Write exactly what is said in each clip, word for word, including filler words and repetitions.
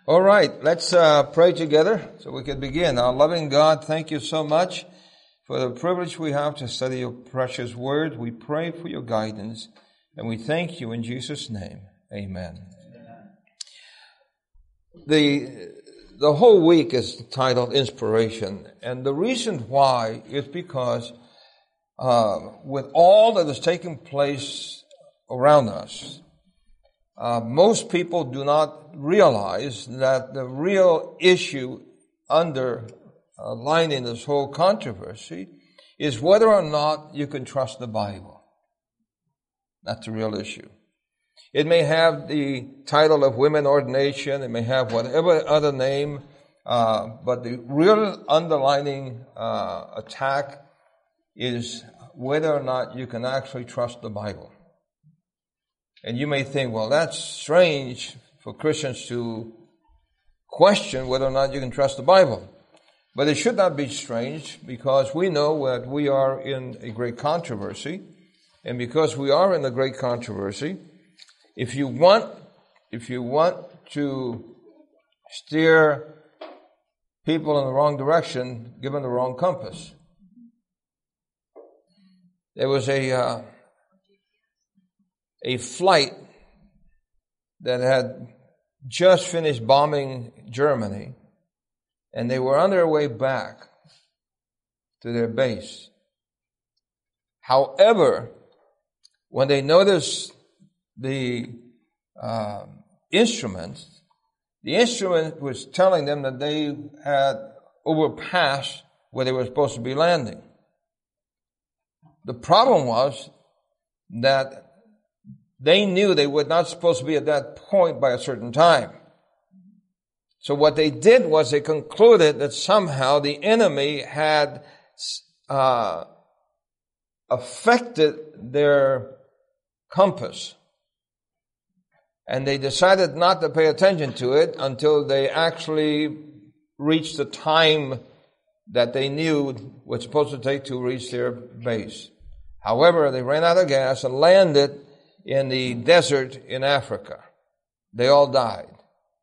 All right, let's uh, pray together so we can begin. Our loving God, thank you so much for the privilege we have to study your precious word. We pray for your guidance, and we thank you in Jesus' name. Amen. Amen. The, the whole week is titled Inspiration, and the reason why is because uh, with all that is taking place around us, Uh, most people do not realize that the real issue underlying this whole controversy is whether or not you can trust the Bible. That's the real issue. It may have the title of women ordination, it may have whatever other name, uh, but the real underlying uh, attack is whether or not you can actually trust the Bible. And you may think, well, that's strange for Christians to question whether or not you can trust the Bible. But it should not be strange because we know that we are in a great controversy. And because we are in a great controversy, if you want, if you want to steer people in the wrong direction, give them the wrong compass. There was a... Uh, A flight that had just finished bombing Germany, and they were on their way back to their base. However, when they noticed the uh, instruments, the instrument was telling them that they had overpassed where they were supposed to be landing. The problem was that they knew they were not supposed to be at that point by a certain time. So what they did was they concluded that somehow the enemy had uh, affected their compass. And they decided not to pay attention to it until they actually reached the time that they knew was supposed to take to reach their base. However, they ran out of gas and landed in the desert in Africa. They all died.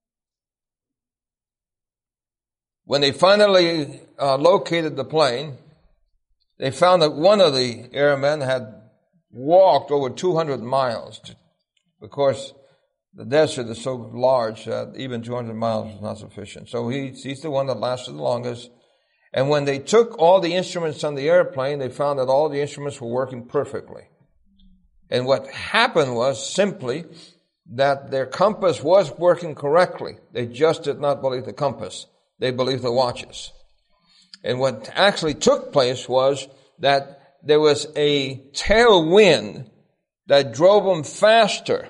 When they finally uh, located the plane, they found that one of the airmen had walked over two hundred miles. To, of course, the desert is so large that even two hundred miles is not sufficient. So he, he's the one that lasted the longest. And when they took all the instruments on the airplane, they found that all the instruments were working perfectly. And what happened was simply that their compass was working correctly. They just did not believe the compass. They believed the watches. And what actually took place was that there was a tailwind that drove them faster.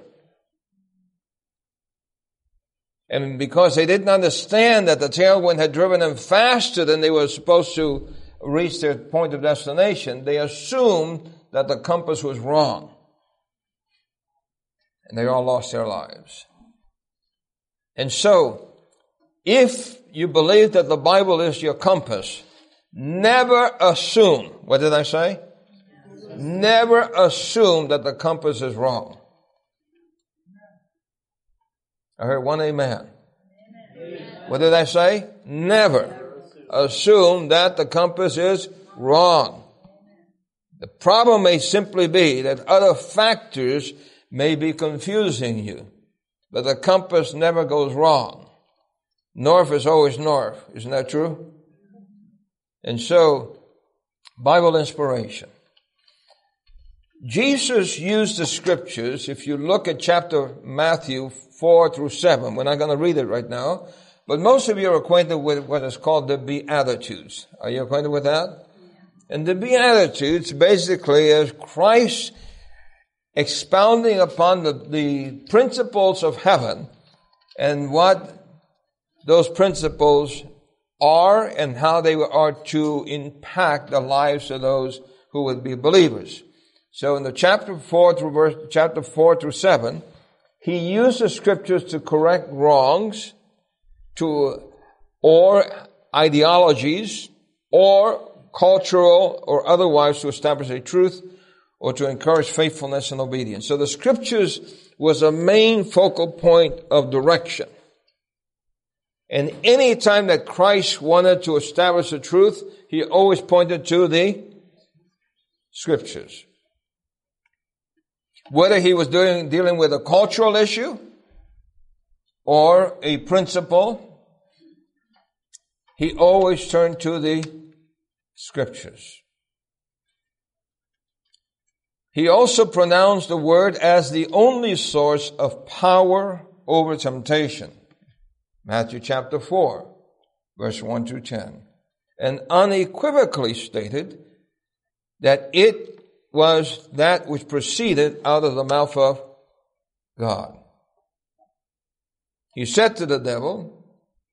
And because they didn't understand that the tailwind had driven them faster than they were supposed to reach their point of destination, they assumed that the compass was wrong. And they all lost their lives. And so, if you believe that the Bible is your compass, never assume, what did I say? Never assume that the compass is wrong. I heard one amen. Amen. What did I say? Never assume that the compass is wrong. The problem may simply be that other factors may be confusing you, but the compass never goes wrong. North is always north. Isn't that true? And so, Bible inspiration. Jesus used the scriptures. If you look at chapter Matthew four through seven, we're not going to read it right now, but most of you are acquainted with what is called the Beatitudes. Are you acquainted with that? And the Beatitudes basically is Christ expounding upon the, the principles of heaven and what those principles are and how they are to impact the lives of those who would be believers. So in the chapter four through verse, chapter four through seven, he used the scriptures to correct wrongs, to, or ideologies, or cultural or otherwise to establish a truth, or to encourage faithfulness and obedience. So the scriptures was a main focal point of direction. And any time that Christ wanted to establish the truth, he always pointed to the Scriptures. Whether he was doing, dealing with a cultural issue or a principle, he always turned to the Scriptures. He also pronounced the Word as the only source of power over temptation. Matthew chapter four, verse one through ten. And unequivocally stated that it was that which proceeded out of the mouth of God. He said to the devil,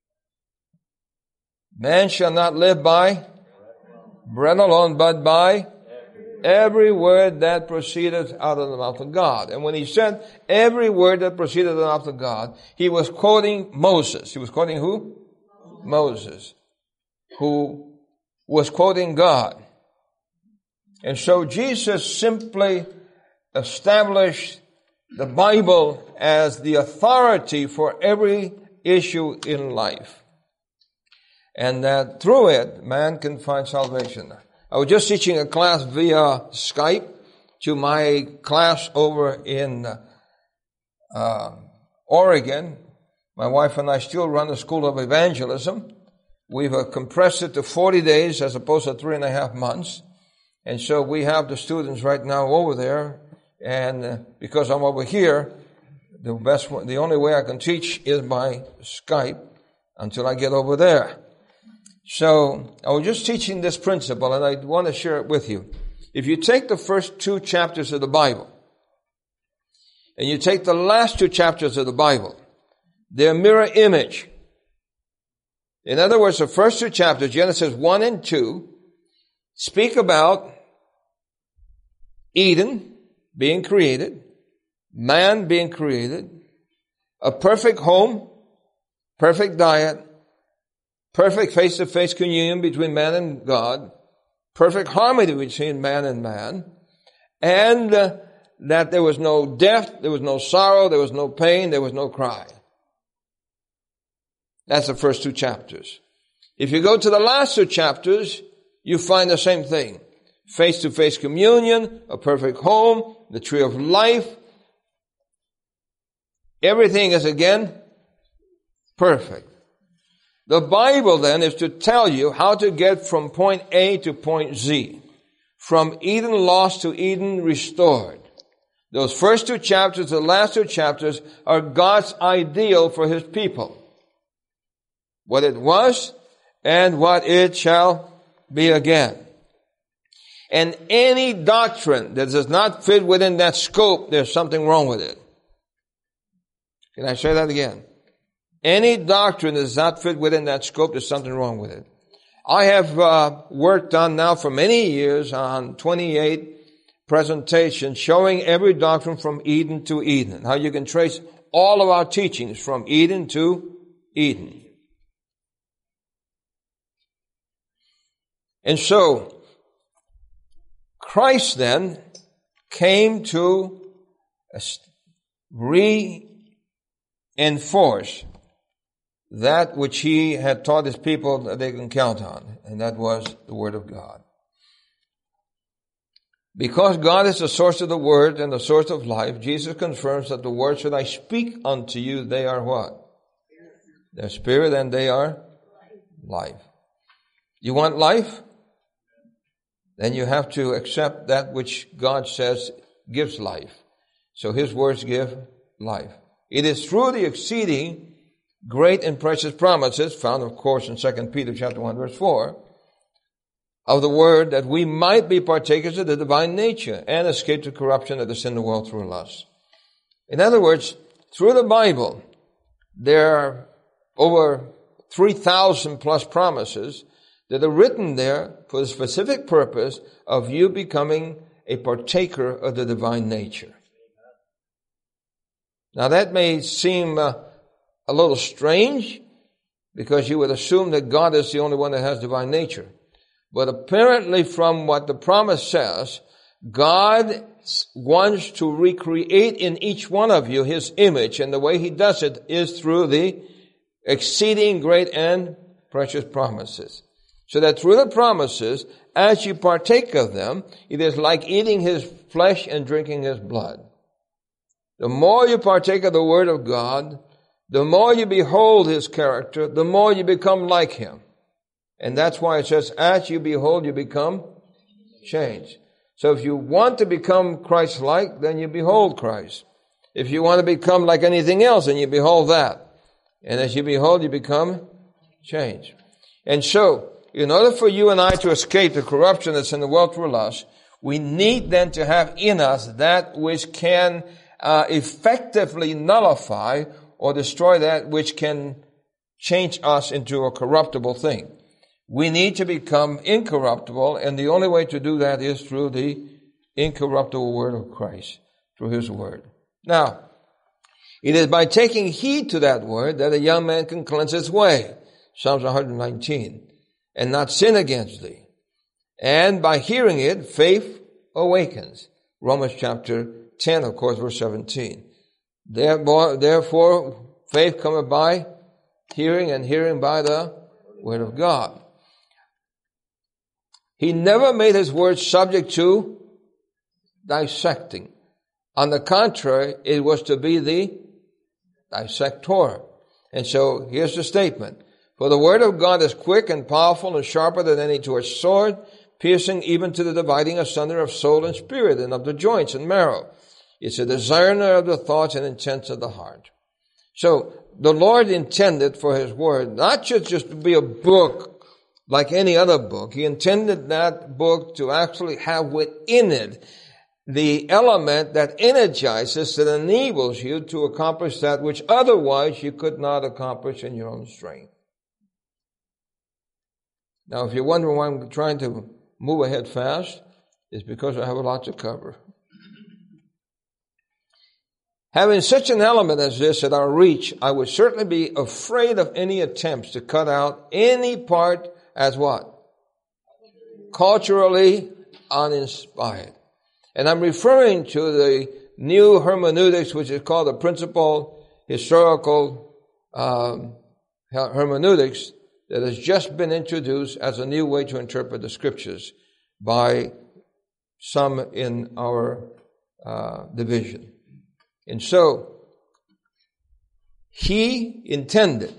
man shall not live by bread alone, but by every word that proceedeth out of the mouth of God. And when he said every word that proceeded out of the mouth of God, he was quoting Moses. He was quoting who? Moses, who was quoting God. And so Jesus simply established the Bible as the authority for every issue in life. And that through it, man can find salvation. I was just teaching a class via Skype to my class over in uh, Oregon. My wife and I still run the School of Evangelism. We've uh, compressed it to forty days as opposed to three and a half months. And so we have the students right now over there. And uh, because I'm over here, the best, the only way I can teach is by Skype until I get over there. So I was just teaching this principle, and I want to share it with you. If you take the first two chapters of the Bible, and you take the last two chapters of the Bible, they're mirror image. In other words, the first two chapters, Genesis one and two, speak about Eden being created, man being created, a perfect home, perfect diet, perfect face-to-face communion between man and God, perfect harmony between man and man, and uh, that there was no death, there was no sorrow, there was no pain, there was no cry. That's the first two chapters. If you go to the last two chapters, you find the same thing. Face-to-face communion, a perfect home, the tree of life. Everything is again perfect. The Bible then is to tell you how to get from point A to point Z. From Eden lost to Eden restored. Those first two chapters, the last two chapters, are God's ideal for His people. What it was and what it shall be again. And any doctrine that does not fit within that scope, there's something wrong with it. Can I say that again? Any doctrine that does not fit within that scope, there's something wrong with it. I have uh, worked on now for many years on twenty-eight presentations showing every doctrine from Eden to Eden. How you can trace all of our teachings from Eden to Eden. And so, Christ then came to reinforce that which He had taught His people that they can count on, and that was the Word of God. Because God is the source of the Word and the source of life, Jesus confirms that the words that I speak unto you, they are what? They're spirit and they are life. You want life? Then you have to accept that which God says gives life. So His words give life. It is through the exceeding great and precious promises, found of course in Second Peter chapter one verse four, of the Word that we might be partakers of the divine nature and escape the corruption that is in the world through lust. In other words, through the Bible, there are over three thousand plus promises that are written there for the specific purpose of you becoming a partaker of the divine nature. Now that may seem uh, a little strange because you would assume that God is the only one that has divine nature. But apparently from what the promise says, God wants to recreate in each one of you His image, and the way He does it is through the exceeding great and precious promises. So that through the promises, as you partake of them, it is like eating his flesh and drinking his blood. The more you partake of the Word of God, the more you behold his character, the more you become like him. And that's why it says, as you behold, you become changed. So if you want to become Christ-like, then you behold Christ. If you want to become like anything else, then you behold that. And as you behold, you become changed. And so, in order for you and I to escape the corruption that's in the world through lust, we need then to have in us that which can uh, effectively nullify or destroy that which can change us into a corruptible thing. We need to become incorruptible, and the only way to do that is through the incorruptible Word of Christ, through his Word. Now, it is by taking heed to that Word that a young man can cleanse his way, Psalms one nineteen, and not sin against thee. And by hearing it, faith awakens, Romans chapter ten, of course, verse seventeen. Therefore, therefore faith cometh by hearing, and hearing by the Word of God. He never made his word subject to dissecting. On the contrary, it was to be the dissector. And so here's the statement. For the word of God is quick and powerful and sharper than any two-edged sword, piercing even to the dividing asunder of soul and spirit and of the joints and marrow. It's a discerner of the thoughts and intents of the heart. So the Lord intended for his word not just, just to be a book like any other book. He intended that book to actually have within it the element that energizes, that enables you to accomplish that which otherwise you could not accomplish in your own strength. Now, if you're wondering why I'm trying to move ahead fast, it's because I have a lot to cover. Having such an element as this at our reach, I would certainly be afraid of any attempts to cut out any part as what? Culturally uninspired. And I'm referring to the new hermeneutics, which is called the principal historical um, hermeneutics, that has just been introduced as a new way to interpret the scriptures by some in our uh, division. And so, he intended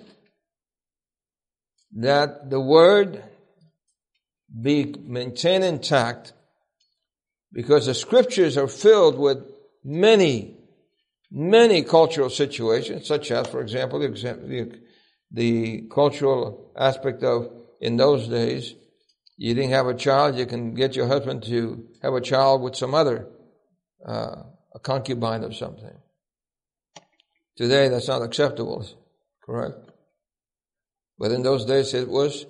that the word be maintained intact because the scriptures are filled with many, many cultural situations, such as, for example, the, the, the cultural aspect of, in those days, you didn't have a child, you can get your husband to have a child with some other, uh, a concubine of something. Today, that's not acceptable, correct? But in those days, it was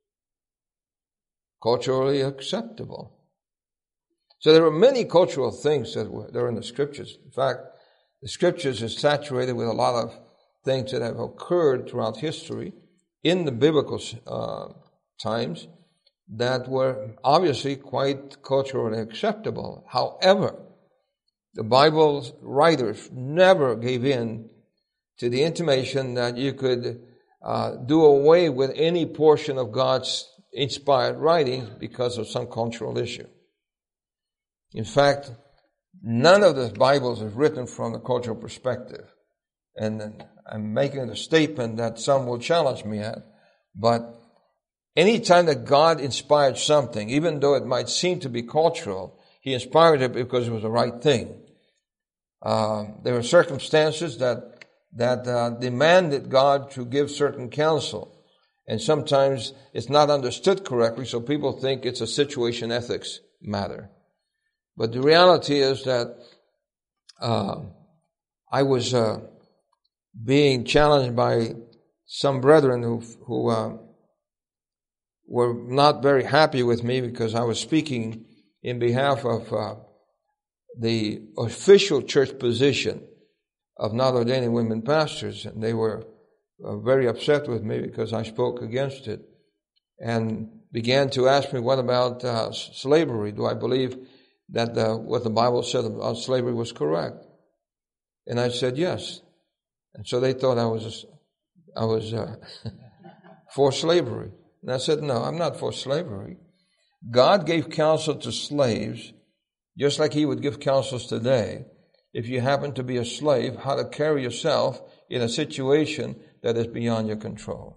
culturally acceptable. So there are many cultural things that were there in the scriptures. In fact, the scriptures are saturated with a lot of things that have occurred throughout history in the biblical uh, times that were obviously quite culturally acceptable. However, the Bible's writers never gave in to the intimation that you could uh, do away with any portion of God's inspired writings because of some cultural issue. In fact, none of the Bibles is written from a cultural perspective. And I'm making a statement that some will challenge me at, but any time that God inspired something, even though it might seem to be cultural, he inspired it because it was the right thing. Uh, there are circumstances that that uh, demanded God to give certain counsel. And sometimes it's not understood correctly, so people think it's a situation ethics matter. But the reality is that uh, I was uh, being challenged by some brethren who, who uh, were not very happy with me because I was speaking in behalf of uh, the official church position of not ordaining women pastors, and they were uh, very upset with me because I spoke against it and began to ask me, what about uh, slavery? Do I believe that the, what the Bible said about slavery was correct? And I said yes. And so they thought I was I was uh, for slavery. And I said, no, I'm not for slavery. God gave counsel to slaves, just like he would give counsels today. If you happen to be a slave, how to carry yourself in a situation that is beyond your control.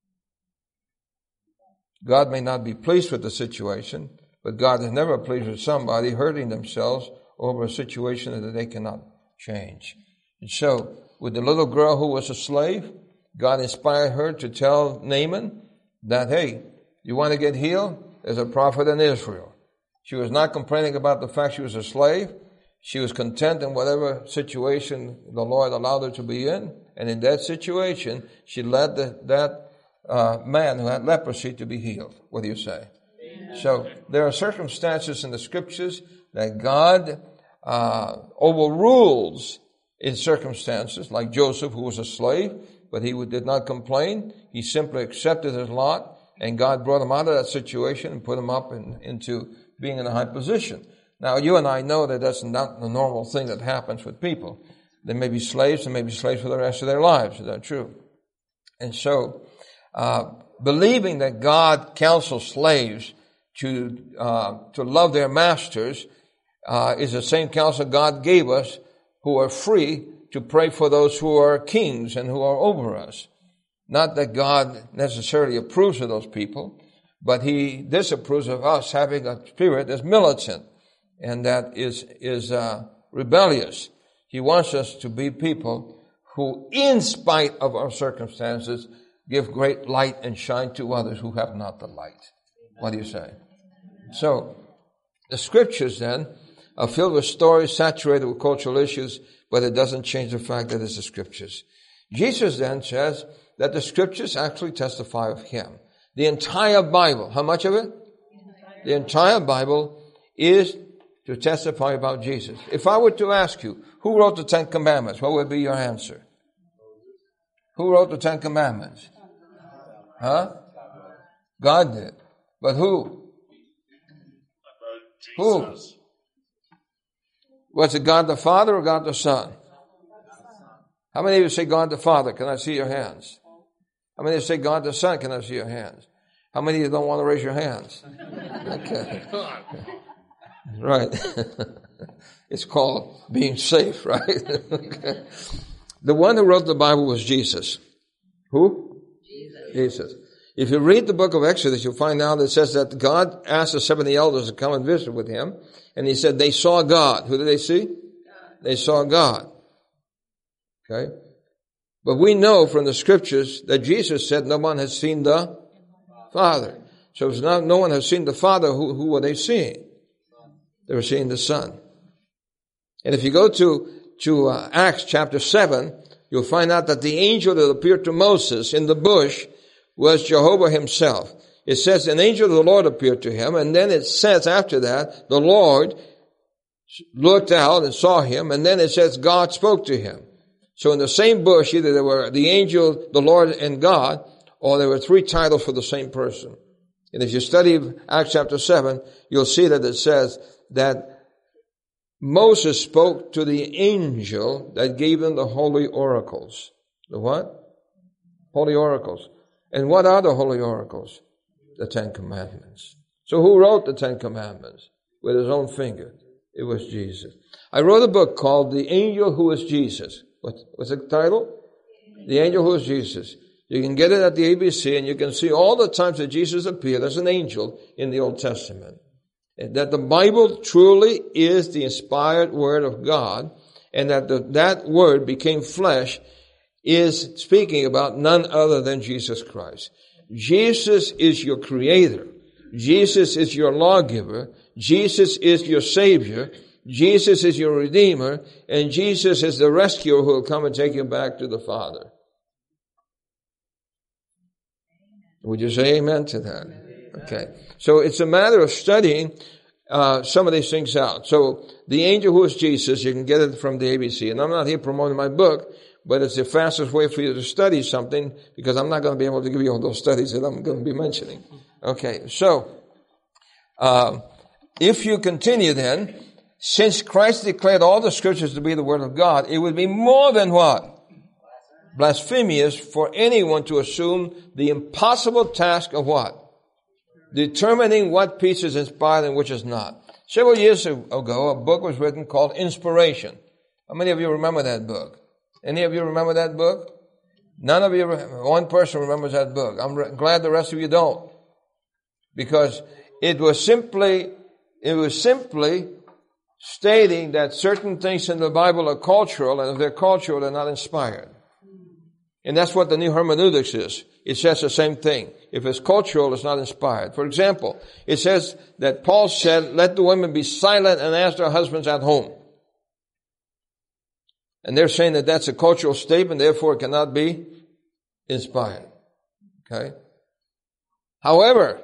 God may not be pleased with the situation, but God is never pleased with somebody hurting themselves over a situation that they cannot change. And so, with the little girl who was a slave, God inspired her to tell Naaman that, hey, you want to get healed? There's a prophet in Israel. She was not complaining about the fact she was a slave. She was content in whatever situation the Lord allowed her to be in. And in that situation, she led the, that uh, man who had leprosy to be healed. What do you say? Amen. So there are circumstances in the scriptures that God uh, overrules in circumstances, like Joseph, who was a slave, but he did not complain. He simply accepted his lot, and God brought him out of that situation and put him up in, into being in a high position. Now, you and I know that that's not the normal thing that happens with people. They may be slaves and may be slaves for the rest of their lives. Is that true? And so, uh, believing that God counsels slaves to uh, to love their masters uh, is the same counsel God gave us, who are free to pray for those who are kings and who are over us. Not that God necessarily approves of those people, but he disapproves of us having a spirit that's militant and that is is uh, rebellious. He wants us to be people who, in spite of our circumstances, give great light and shine to others who have not the light. What do you say? So, the scriptures then are filled with stories saturated with cultural issues, but it doesn't change the fact that it's the scriptures. Jesus then says that the scriptures actually testify of him. The entire Bible, how much of it? The entire Bible is to testify about Jesus. If I were to ask you, who wrote the Ten Commandments, what would be your answer? Who wrote the Ten Commandments? Huh? God did. But who? Who? Was it God the Father or God the Son? How many of you say God the Father? Can I see your hands? How many of you say God the Son? Can I see your hands? How many of you don't want to raise your hands? Okay. Right. It's called being safe, right? Okay. The one who wrote the Bible was Jesus. Who? Jesus. Jesus. If you read the book of Exodus, you'll find out it says that God asked the seventy elders to come and visit with him. And he said they saw God. Who did they see? God. They saw God. Okay. But we know from the scriptures that Jesus said no one has seen the Father. So if not, no one has seen the Father, who, who were they seeing? They were seeing the Son. And if you go to, to uh, Acts chapter seven, you'll find out that the angel that appeared to Moses in the bush was Jehovah himself. It says an angel of the Lord appeared to him, and then it says after that, the Lord looked out and saw him, and then it says God spoke to him. So in the same bush, either there were the angel, the Lord, and God, or there were three titles for the same person. And if you study Acts chapter seven, you'll see that it says that Moses spoke to the angel that gave him the holy oracles. The what? Holy oracles. And what are the holy oracles? The Ten Commandments. So who wrote the Ten Commandments? With his own finger. It was Jesus. I wrote a book called The Angel Who is Jesus. What, what's the title? The Angel Who is Jesus. You can get it at the A B C, and you can see all the times that Jesus appeared as an angel in the Old Testament. And that the Bible truly is the inspired Word of God, and that the, that Word became flesh is speaking about none other than Jesus Christ. Jesus is your Creator. Jesus is your lawgiver. Jesus is your Savior. Jesus is your Redeemer. And Jesus is the rescuer who will come and take you back to the Father. Would you say amen to that? Okay. So it's a matter of studying uh some of these things out. So the angel who is Jesus, you can get it from the A B C. And I'm not here promoting my book, but it's the fastest way for you to study something, because I'm not going to be able to give you all those studies that I'm going to be mentioning. Okay. So, uh, if you continue then, since Christ declared all the scriptures to be the Word of God, it would be more than what? blasphemous for anyone to assume the impossible task of what? Determining what piece is inspired and which is not. Several years ago, a book was written called Inspiration. How many of you remember that book? Any of you remember that book? None of you, one person remembers that book. I'm re- glad the rest of you don't. Because it was simply, it was simply stating that certain things in the Bible are cultural, and if they're cultural, they're not inspired. And that's what the new hermeneutics is. It says the same thing. If it's cultural, it's not inspired. For example, it says that Paul said, let the women be silent and ask their husbands at home. And they're saying that that's a cultural statement, therefore it cannot be inspired. Okay? However,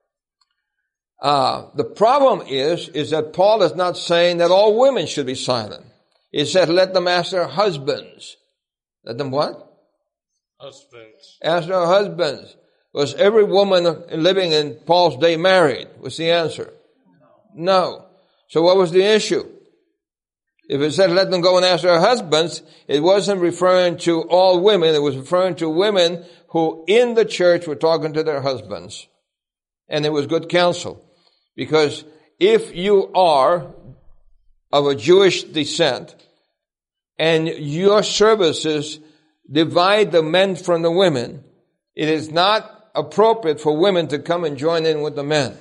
uh, the problem is, is that Paul is not saying that all women should be silent. He said, let them ask their husbands. Let them what? Husbands. Ask their husbands. Was every woman living in Paul's day married? Was the answer? No. No. So what was the issue? If it said let them go and ask their husbands, it wasn't referring to all women. It was referring to women who in the church were talking to their husbands. And it was good counsel. Because if you are of a Jewish descent and your services divide the men from the women, it is not appropriate for women to come and join in with the men.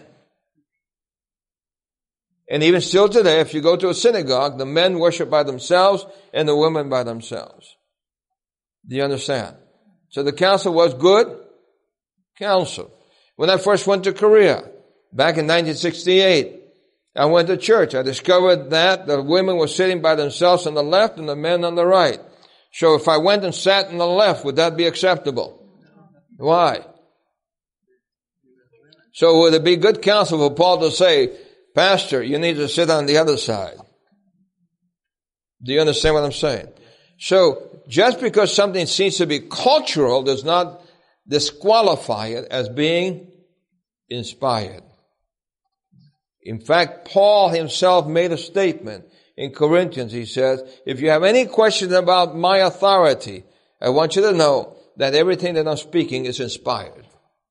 And even still today, if you go to a synagogue, the men worship by themselves and the women by themselves. Do you understand? So the counsel was good counsel. When I first went to Korea, back in nineteen sixty-eight, I went to church. I discovered that the women were sitting by themselves on the left and the men on the right. So if I went and sat on the left, would that be acceptable? Why? So would it be good counsel for Paul to say, Pastor, you need to sit on the other side? Do you understand what I'm saying? So just because something seems to be cultural does not disqualify it as being inspired. In fact, Paul himself made a statement in Corinthians. He says, if you have any questions about my authority, I want you to know that everything that I'm speaking is inspired.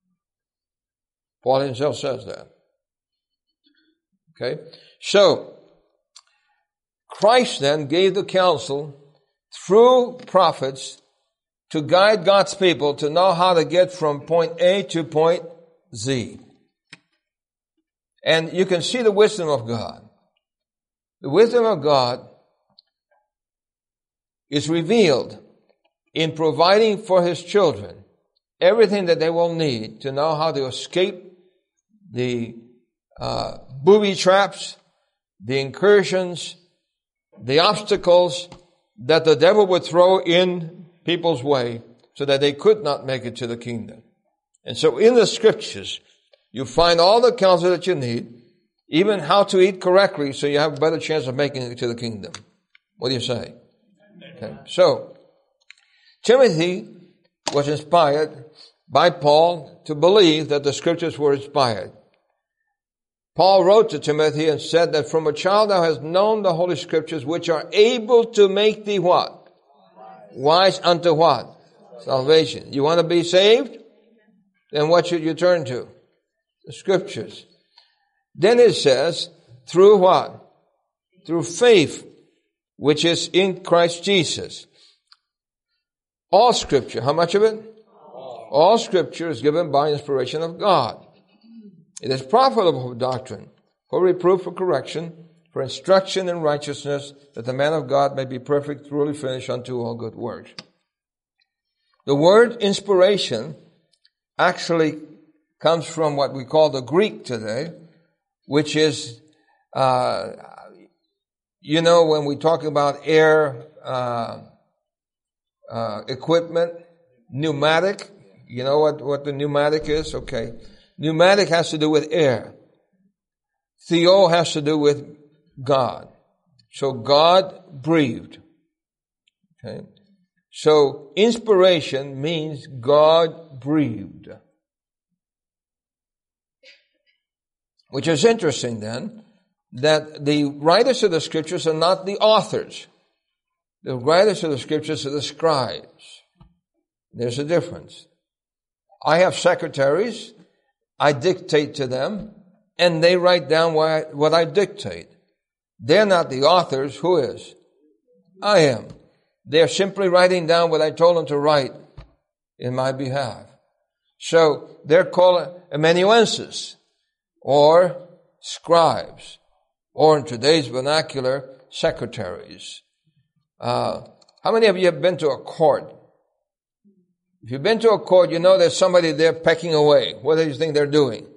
Paul himself says that. Okay? So, Christ then gave the counsel through prophets to guide God's people to know how to get from point A to point Z. And you can see the wisdom of God. The wisdom of God is revealed in providing for His children everything that they will need to know how to escape the uh, booby traps, the incursions, the obstacles that the devil would throw in people's way so that they could not make it to the kingdom. And so in the scriptures, you find all the counsel that you need, even how to eat correctly so you have a better chance of making it to the kingdom. What do you say? Okay. So, Timothy was inspired by Paul to believe that the scriptures were inspired. Paul wrote to Timothy and said that from a child thou hast known the holy scriptures, which are able to make thee what? Wise unto what? Salvation. You want to be saved? Then what should you turn to? The scriptures. Then it says, through what? Through faith, which is in Christ Jesus. All scripture, how much of it? All, All scripture is given by inspiration of God. It is profitable for doctrine, for reproof, for correction, for instruction in righteousness, that the man of God may be perfect, truly finished unto all good works. The word inspiration actually comes from what we call the Greek today, which is, uh, you know, when we talk about air uh, uh, equipment, pneumatic, you know what, what the pneumatic is? Okay. Pneumatic has to do with air. Theo has to do with God. So God breathed. Okay. So inspiration means God breathed. Which is interesting then, that the writers of the scriptures are not the authors. The writers of the scriptures are the scribes. There's a difference. I have secretaries. I dictate to them, and they write down what I, what I dictate. They're not the authors. Who is? I am. They're simply writing down what I told them to write in my behalf. So they're called amanuenses or scribes, or in today's vernacular, secretaries. Uh, how many of you have been to a court? If you've been to a court, you know there's somebody there pecking away. What do you think they're doing?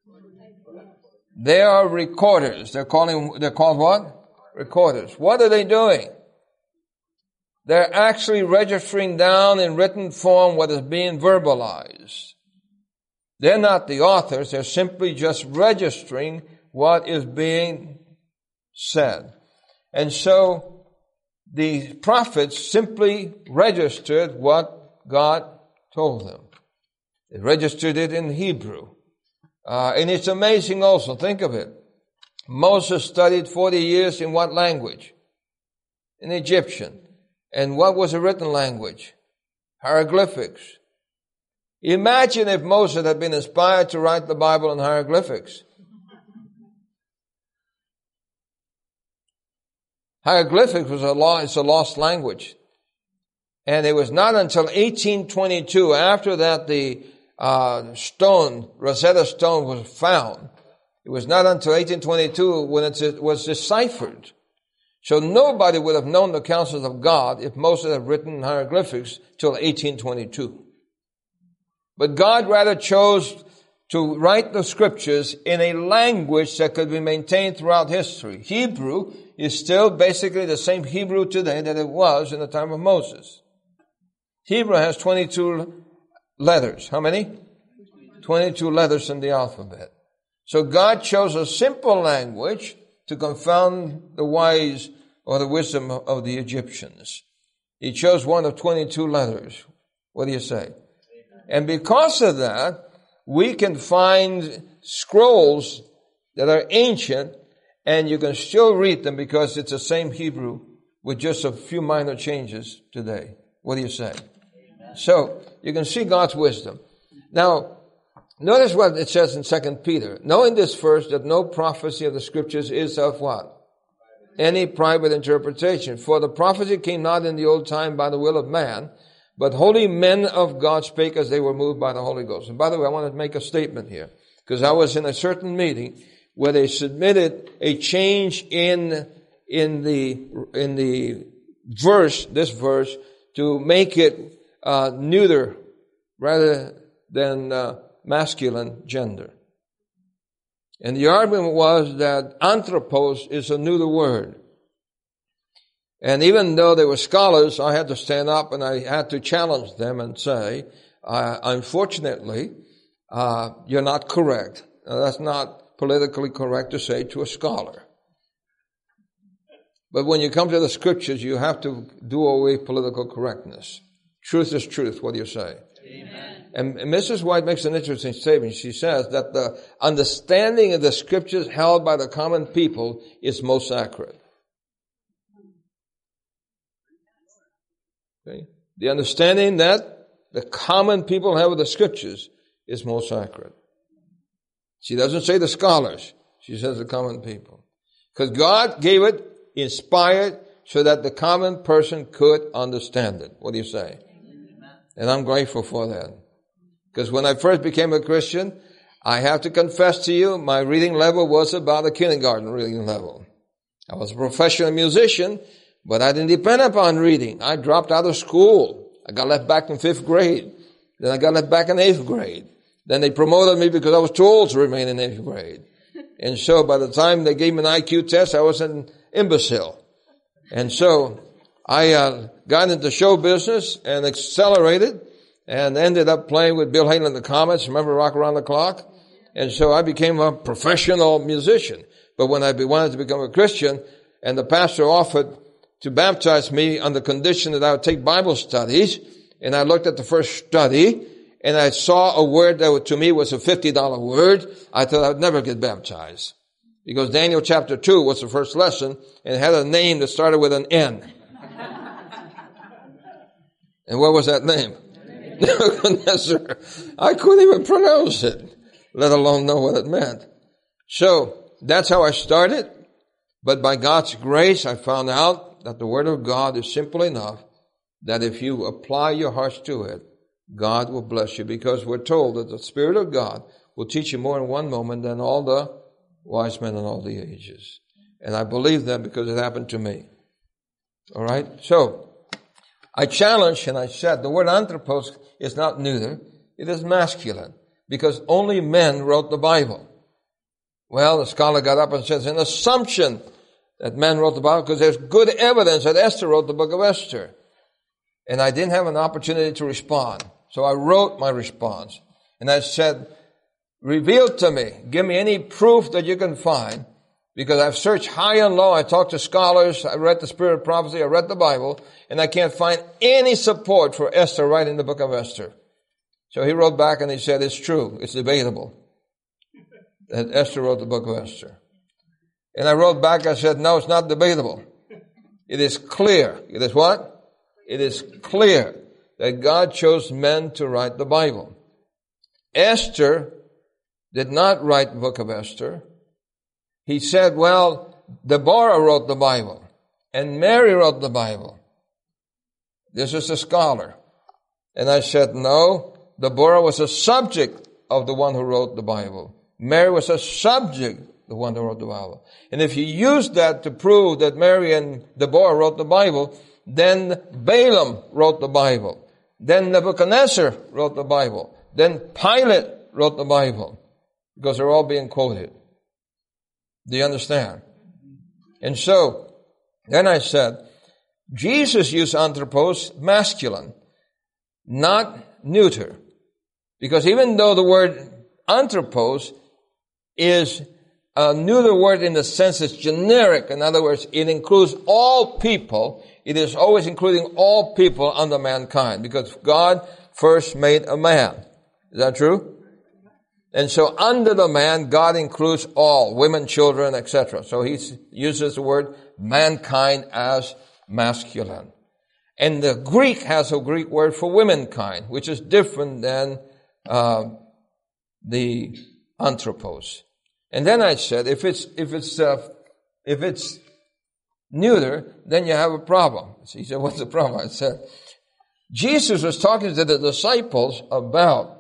They are recorders. They're calling, they're called what? Recorders. What are they doing? They're actually registering down in written form what is being verbalized. They're not the authors. They're simply just registering what is being said. And so the prophets simply registered what God told them. They registered it in Hebrew. Uh, and it's amazing also. Think of it. Moses studied forty years in what language? In Egyptian. And what was the written language? Hieroglyphics. Imagine if Moses had been inspired to write the Bible in hieroglyphics. Hieroglyphics was a law, it's a lost language. And it was not until eighteen twenty-two, after that the uh, stone, Rosetta Stone, was found. It was not until eighteen twenty-two when it was deciphered. So nobody would have known the counsels of God if Moses had written in hieroglyphics till eighteen twenty-two. But God rather chose to write the scriptures in a language that could be maintained throughout history. Hebrew is still basically the same Hebrew today that it was in the time of Moses. Hebrew has twenty-two letters. How many? twenty-two letters in the alphabet. So God chose a simple language to confound the wise or the wisdom of the Egyptians. He chose one of twenty-two letters. What do you say? And because of that, we can find scrolls that are ancient, and you can still read them because it's the same Hebrew with just a few minor changes today. What do you say? Amen. So, you can see God's wisdom. Now, notice what it says in Second Peter. Knowing this first, that no prophecy of the scriptures is of what? Any private interpretation. For the prophecy came not in the old time by the will of man, but holy men of God spake as they were moved by the Holy Ghost. And by the way, I want to make a statement here, because I was in a certain meeting where they submitted a change in, in the, in the verse, this verse, to make it, uh, neuter rather than, uh, masculine gender. And the argument was that anthropos is a neuter word. And even though they were scholars, I had to stand up and I had to challenge them and say, uh, unfortunately, uh, you're not correct. Now, that's not politically correct to say to a scholar. But when you come to the scriptures, you have to do away with political correctness. Truth is truth. What do you say? Amen. And, and Missus White makes an interesting statement. She says that the understanding of the scriptures held by the common people is most accurate. Okay? The understanding that the common people have of the scriptures is most accurate. She doesn't say the scholars. She says the common people. Because God gave it inspired so that the common person could understand it. What do you say? Amen. And I'm grateful for that. Because when I first became a Christian, I have to confess to you, my reading level was about a kindergarten reading level. I was a professional musician, but I didn't depend upon reading. I dropped out of school. I got left back in fifth grade. Then I got left back in eighth grade. Then they promoted me because I was too old to remain in eighth grade. And so by the time they gave me an I Q test, I was an imbecile. And so I uh, got into show business and accelerated and ended up playing with Bill Haley and the Comets. Remember Rock Around the Clock? And so I became a professional musician. But when I wanted to become a Christian, and the pastor offered to baptize me on the condition that I would take Bible studies, and I looked at the first study, and I saw a word that to me was a fifty dollar word. I thought I would never get baptized. Because Daniel chapter two was the first lesson, and it had a name that started with an N. And what was that name? Nebuchadnezzar. I couldn't even pronounce it, let alone know what it meant. So, that's how I started. But by God's grace, I found out that the Word of God is simple enough that if you apply your hearts to it, God will bless you, because we're told that the Spirit of God will teach you more in one moment than all the wise men in all the ages. And I believe that because it happened to me. All right? So, I challenged and I said the word anthropos is not neuter, it is masculine, because only men wrote the Bible. Well, the scholar got up and says, an assumption that men wrote the Bible, because there's good evidence that Esther wrote the book of Esther. And I didn't have an opportunity to respond. So I wrote my response. And I said, reveal to me, give me any proof that you can find, because I've searched high and low, I talked to scholars, I read the Spirit of Prophecy, I read the Bible, and I can't find any support for Esther writing the book of Esther. So he wrote back and he said, it's true, it's debatable that Esther wrote the book of Esther. And I wrote back, I said, no, it's not debatable. It is clear. It is what? It is clear that God chose men to write the Bible. Esther did not write the book of Esther. He said, well, Deborah wrote the Bible and Mary wrote the Bible. This is a scholar. And I said, no, Deborah was a subject of the one who wrote the Bible. Mary was a subject, the one who wrote the Bible. And if you use that to prove that Mary and Deborah wrote the Bible, then Balaam wrote the Bible. Then Nebuchadnezzar wrote the Bible. Then Pilate wrote the Bible. Because they're all being quoted. Do you understand? And so, then I said, Jesus used anthropos, masculine, not neuter. Because even though the word anthropos is a neuter word in the sense it's generic, in other words, it includes all people, it is always including all people under mankind, because God first made a man. Is that true? And so under the man, God includes all, women, children, et cetera. So he uses the word mankind as masculine. And the Greek has a Greek word for womankind, which is different than uh, the anthropos. And then I said, if it's if it's uh, if it's neuter, then you have a problem. So he said, what's the problem? I said, Jesus was talking to the disciples about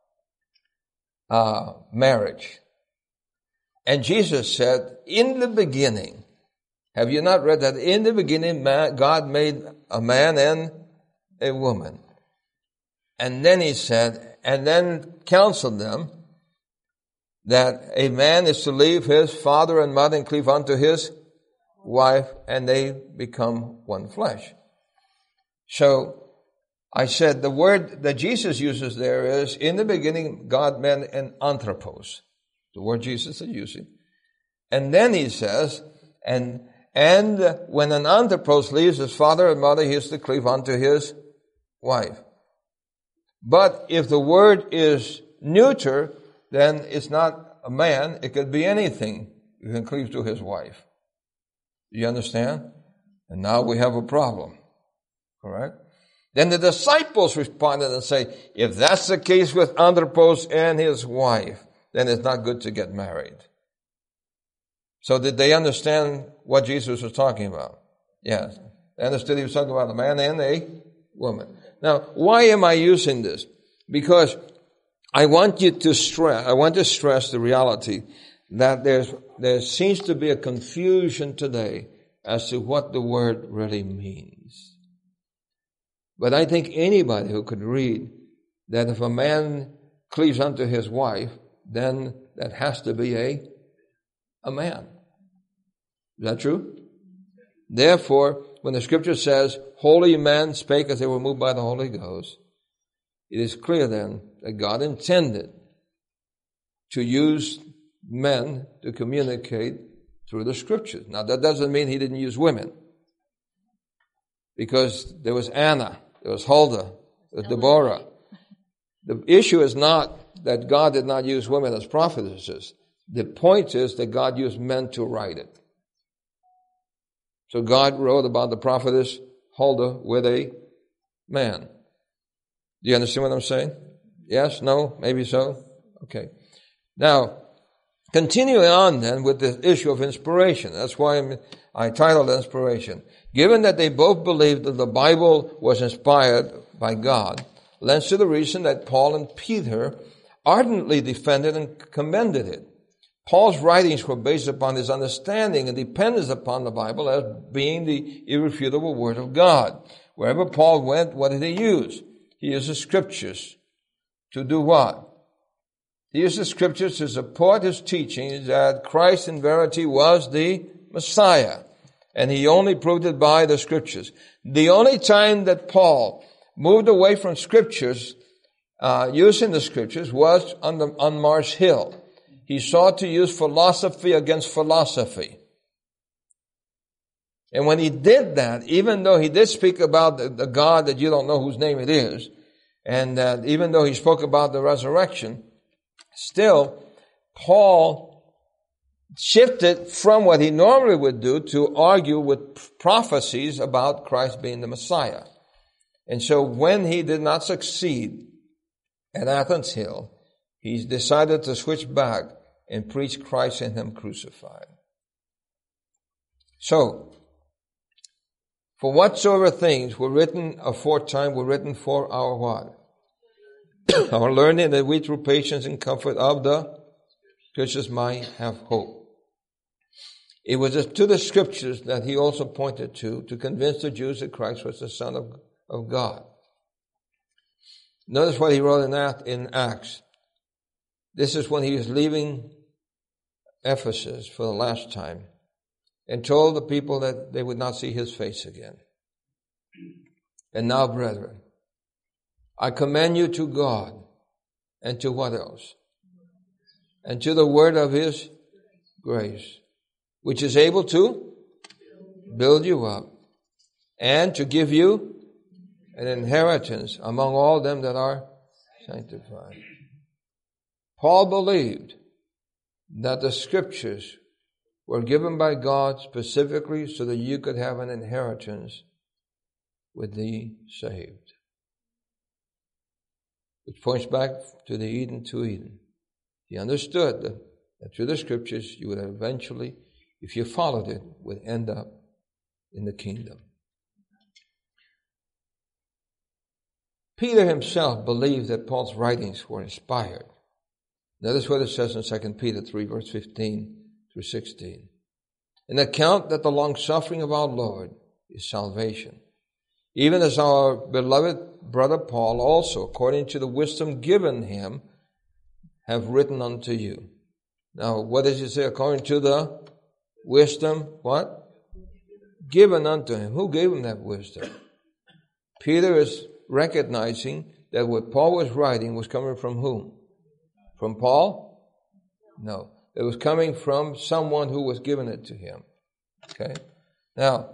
Uh, marriage. And Jesus said, in the beginning, have you not read that? In the beginning, man, God made a man and a woman. And then he said, and then counseled them that a man is to leave his father and mother and cleave unto his wife, and they become one flesh. So, I said the word that Jesus uses there is, in the beginning, God made an anthropos. The word Jesus is using. And then he says, and and when an anthropos leaves his father and mother, he is to cleave unto his wife. But if the word is neuter, then it's not a man, it could be anything. You can cleave to his wife. Do you understand? And now we have a problem. Correct? Then the disciples responded and say, if that's the case with anthropos and his wife, then it's not good to get married. So did they understand what Jesus was talking about? Yes. They understood he was talking about a man and a woman. Now, why am I using this? Because I want you to stress, I want to stress the reality that there's, there seems to be a confusion today as to what the word really means. But I think anybody who could read that if a man cleaves unto his wife, then that has to be a, a man. Is that true? Therefore, when the scripture says, holy men spake as they were moved by the Holy Ghost, it is clear then that God intended to use men to communicate through the scriptures. Now that doesn't mean he didn't use women. Because there was Anna, there was Huldah, there was Deborah. The issue is not that God did not use women as prophetesses. The point is that God used men to write it. So God wrote about the prophetess Huldah with a man. Do you understand what I'm saying? Yes? No? Maybe so? Okay. Now, continuing on then with the issue of inspiration. That's why I'm, I titled Inspiration. Given that they both believed that the Bible was inspired by God, lends to the reason that Paul and Peter ardently defended and commended it. Paul's writings were based upon his understanding and dependence upon the Bible as being the irrefutable Word of God. Wherever Paul went, what did he use? He used the Scriptures. To do what? He used the Scriptures to support his teachings that Christ in verity was the Messiah. And he only proved it by the Scriptures. The only time that Paul moved away from Scriptures, uh, using the Scriptures, was on, the, on Mars Hill. He sought to use philosophy against philosophy. And when he did that, even though he did speak about the, the God that you don't know whose name it is, and uh, even though he spoke about the resurrection, still, Paul shifted from what he normally would do to argue with prophecies about Christ being the Messiah. And so when he did not succeed at Athens Hill, he decided to switch back and preach Christ and Him crucified. So, for whatsoever things were written aforetime were written for our what? Our learning, that we through patience and comfort of the Scriptures might have hope. It was to the Scriptures that he also pointed to, to convince the Jews that Christ was the Son of, of God. Notice what he wrote in, in Acts. This is when he was leaving Ephesus for the last time and told the people that they would not see his face again. And now, brethren, I commend you to God and to what else? And to the word of his grace, which is able to build you up and to give you an inheritance among all them that are sanctified. Paul believed that the Scriptures were given by God specifically so that you could have an inheritance with the saved. Which points back to the Eden to Eden. He understood that, that through the Scriptures you would eventually, if you followed it, would end up in the kingdom. Peter himself believed that Paul's writings were inspired. Notice what it says in Second Peter three, verse fifteen through sixteen. An account that the long-suffering of our Lord is salvation, even as our beloved brother Paul also, according to the wisdom given him, have written unto you. Now, what does it say? According to the wisdom, what? Given unto him. Who gave him that wisdom? Peter is recognizing that what Paul was writing was coming from whom? From Paul? No. It was coming from someone who was giving it to him. Okay? Now,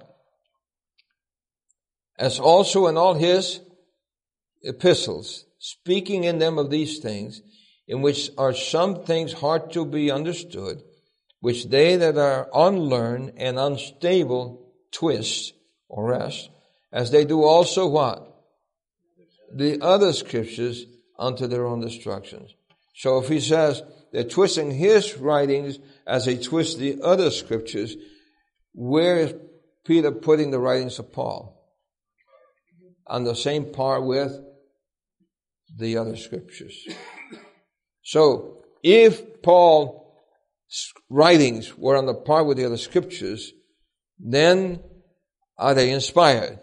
as also in all his epistles, speaking in them of these things, in which are some things hard to be understood, which they that are unlearned and unstable twist or wrest, as they do also what? The other Scriptures unto their own destructions. So if he says they're twisting his writings as they twist the other Scriptures, where is Peter putting the writings of Paul? On the same par with the other Scriptures. So if Paul's writings were on the par with the other Scriptures, then are they inspired?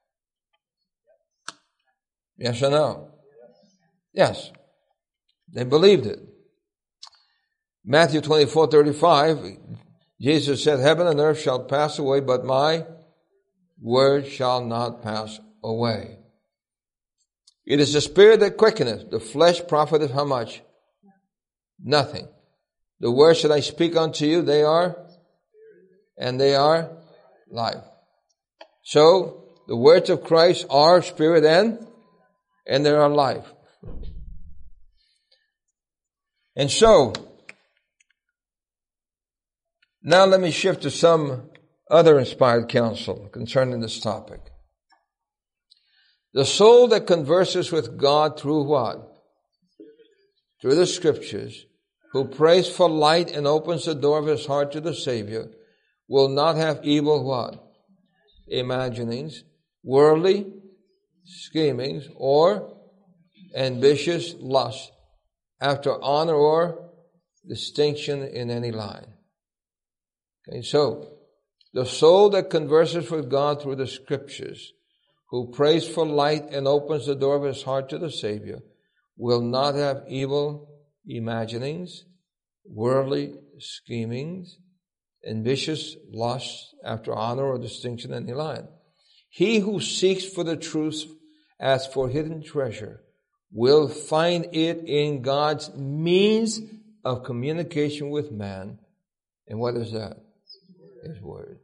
Yes or no? Yes. They believed it. Matthew twenty-four thirty-five, Jesus said, heaven and earth shall pass away, but my word shall not pass away. It is the Spirit that quickeneth, the flesh profiteth how much? Nothing. The words that I speak unto you, they are, and they are life. So, the words of Christ are spirit and, and they are life. And so, now let me shift to some other inspired counsel concerning this topic. The soul that converses with God through what? Through the Scriptures, who prays for light and opens the door of his heart to the Savior, will not have evil what? Imaginings, worldly schemings, or ambitious lust after honor or distinction in any line. Okay, so the soul that converses with God through the Scriptures, who prays for light and opens the door of his heart to the Savior, will not have evil imaginings, worldly schemings, ambitious lusts after honor or distinction in any line. He who seeks for the truth as for hidden treasure will find it in God's means of communication with man. And what is that? His Word.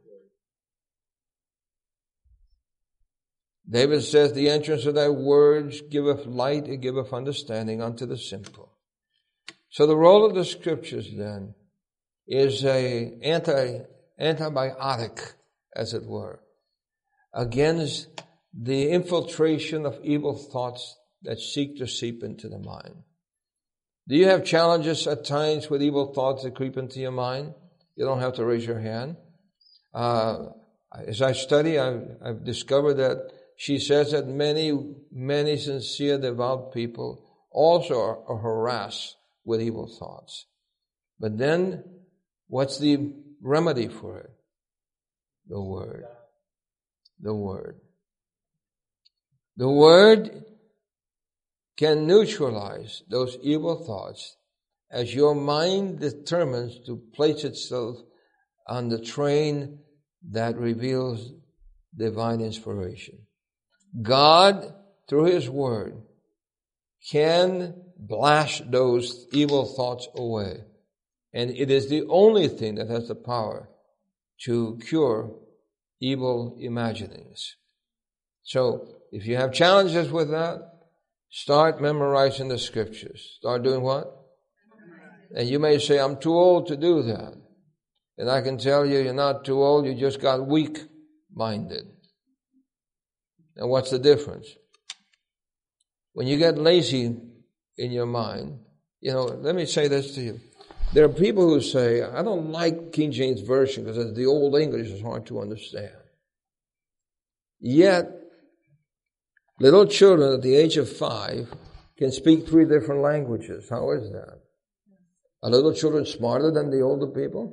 David says, the entrance of thy words giveth light, and giveth understanding unto the simple. So the role of the Scriptures then is a anti, antibiotic, as it were, against the infiltration of evil thoughts that seek to seep into the mind. Do you have challenges at times with evil thoughts that creep into your mind? You don't have to raise your hand. Uh, as I study, I've, I've discovered that she says that many, many sincere, devout people also are, are harassed with evil thoughts. But then, what's the remedy for it? The Word. The Word. The Word can neutralize those evil thoughts as your mind determines to place itself on the train that reveals divine inspiration. God, through His Word, can blast those evil thoughts away. And it is the only thing that has the power to cure evil imaginings. So, if you have challenges with that, start memorizing the Scriptures. Start doing what? And you may say, I'm too old to do that. And I can tell you, you're not too old, you just got weak-minded. And what's the difference? When you get lazy in your mind, you know, let me say this to you. There are people who say, I don't like King James Version because the Old English is hard to understand. Yet, little children at the age of five can speak three different languages. How is that? Are little children smarter than the older people?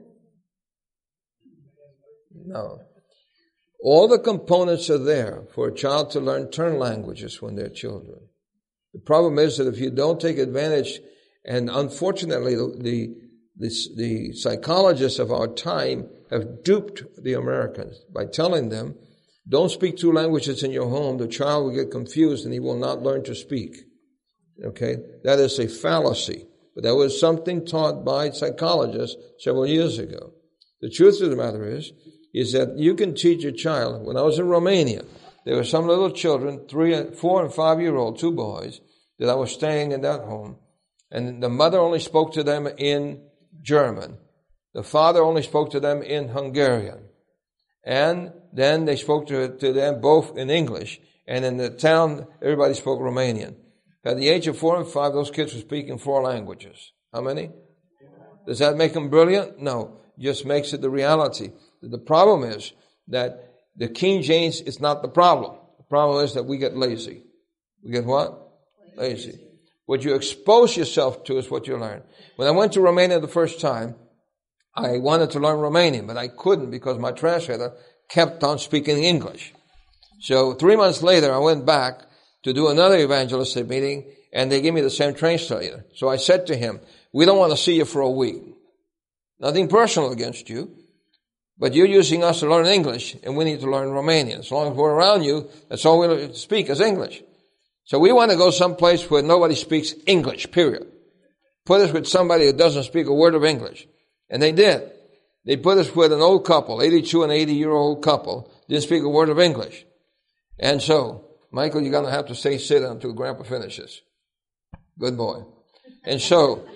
No. All the components are there for a child to learn ten languages when they're children. The problem is that if you don't take advantage, and unfortunately the, the, the, the psychologists of our time have duped the Americans by telling them, don't speak two languages in your home. The child will get confused and he will not learn to speak. Okay? That is a fallacy. But that was something taught by psychologists several years ago. The truth of the matter is, is that you can teach a child. When I was in Romania, there were some little children, three, four and five year old, two boys, that I was staying in that home. And the mother only spoke to them in German. The father only spoke to them in Hungarian. And then they spoke to, to them both in English. And in the town, everybody spoke Romanian. At the age of four and five, those kids were speaking four languages. How many? Does that make them brilliant? No. It just makes it the reality. The problem is that the King James is not the problem. The problem is that we get lazy. We get what? Lazy. What you expose yourself to is what you learn. When I went to Romania the first time, I wanted to learn Romanian, but I couldn't because my translator kept on speaking English. So three months later, I went back to do another evangelistic meeting, and they gave me the same translator. So I said to him, we don't want to see you for a week. Nothing personal against you, but you're using us to learn English, and we need to learn Romanian. As long as we're around you, that's all we speak is English. So we want to go someplace where nobody speaks English, period. Put us with somebody who doesn't speak a word of English. And they did. They put us with an old couple, eighty-two and eighty year old couple, didn't speak a word of English. And so, Michael, you're going to have to stay sit until Grandpa finishes. Good boy. And so,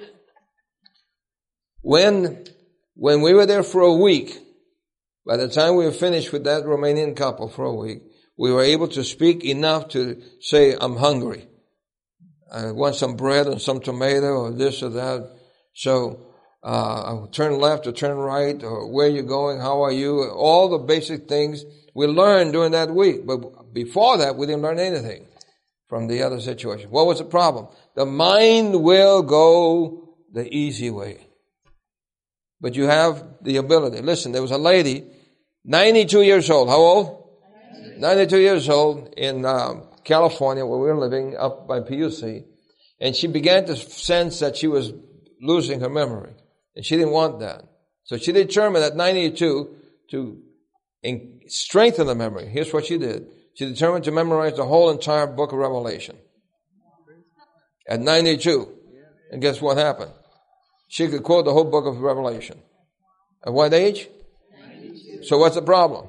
when, when we were there for a week, by the time we were finished with that Romanian couple for a week, we were able to speak enough to say, I'm hungry. I want some bread and some tomato or this or that. So uh, I'll turn left or turn right, or where are you going, how are you, all the basic things we learned during that week. But before that, we didn't learn anything from the other situation. What was the problem? The mind will go the easy way. But you have the ability. Listen, there was a lady, ninety-two years old. How old? ninety-two years old in um, California, where we were living up by P U C. And she began to sense that she was losing her memory. And she didn't want that. So she determined at ninety-two to in- strengthen the memory. Here's what she did. She determined to memorize the whole entire book of Revelation. At ninety-two. And guess what happened? She could quote the whole book of Revelation. At what age? ninety-two. So what's the problem?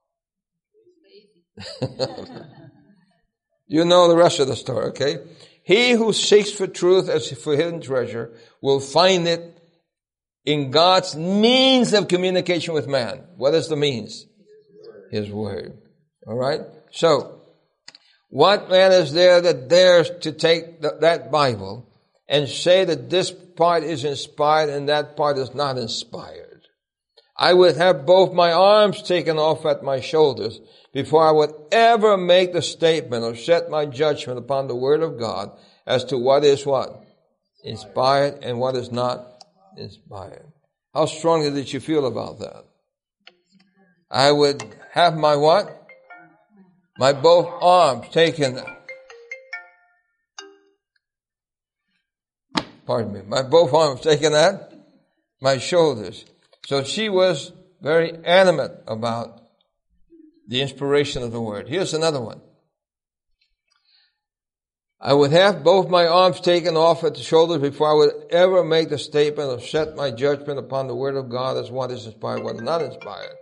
You know the rest of the story, okay? He who seeks for truth as for hidden treasure will find it in God's means of communication with man. What is the means? His word. All right? So, what man is there that dares to take th- that Bible and say that this part is inspired and that part is not inspired? I would have both my arms taken off at my shoulders before I would ever make the statement or set my judgment upon the Word of God as to what is what? Inspired and what is not inspired. How strongly did you feel about that? I would have my what? My both arms taken. Pardon me. My both arms taken at my shoulders. So she was very animate about the inspiration of the Word. Here's another one. I would have both my arms taken off at the shoulders before I would ever make the statement or set my judgment upon the Word of God as what is inspired, what is not inspired.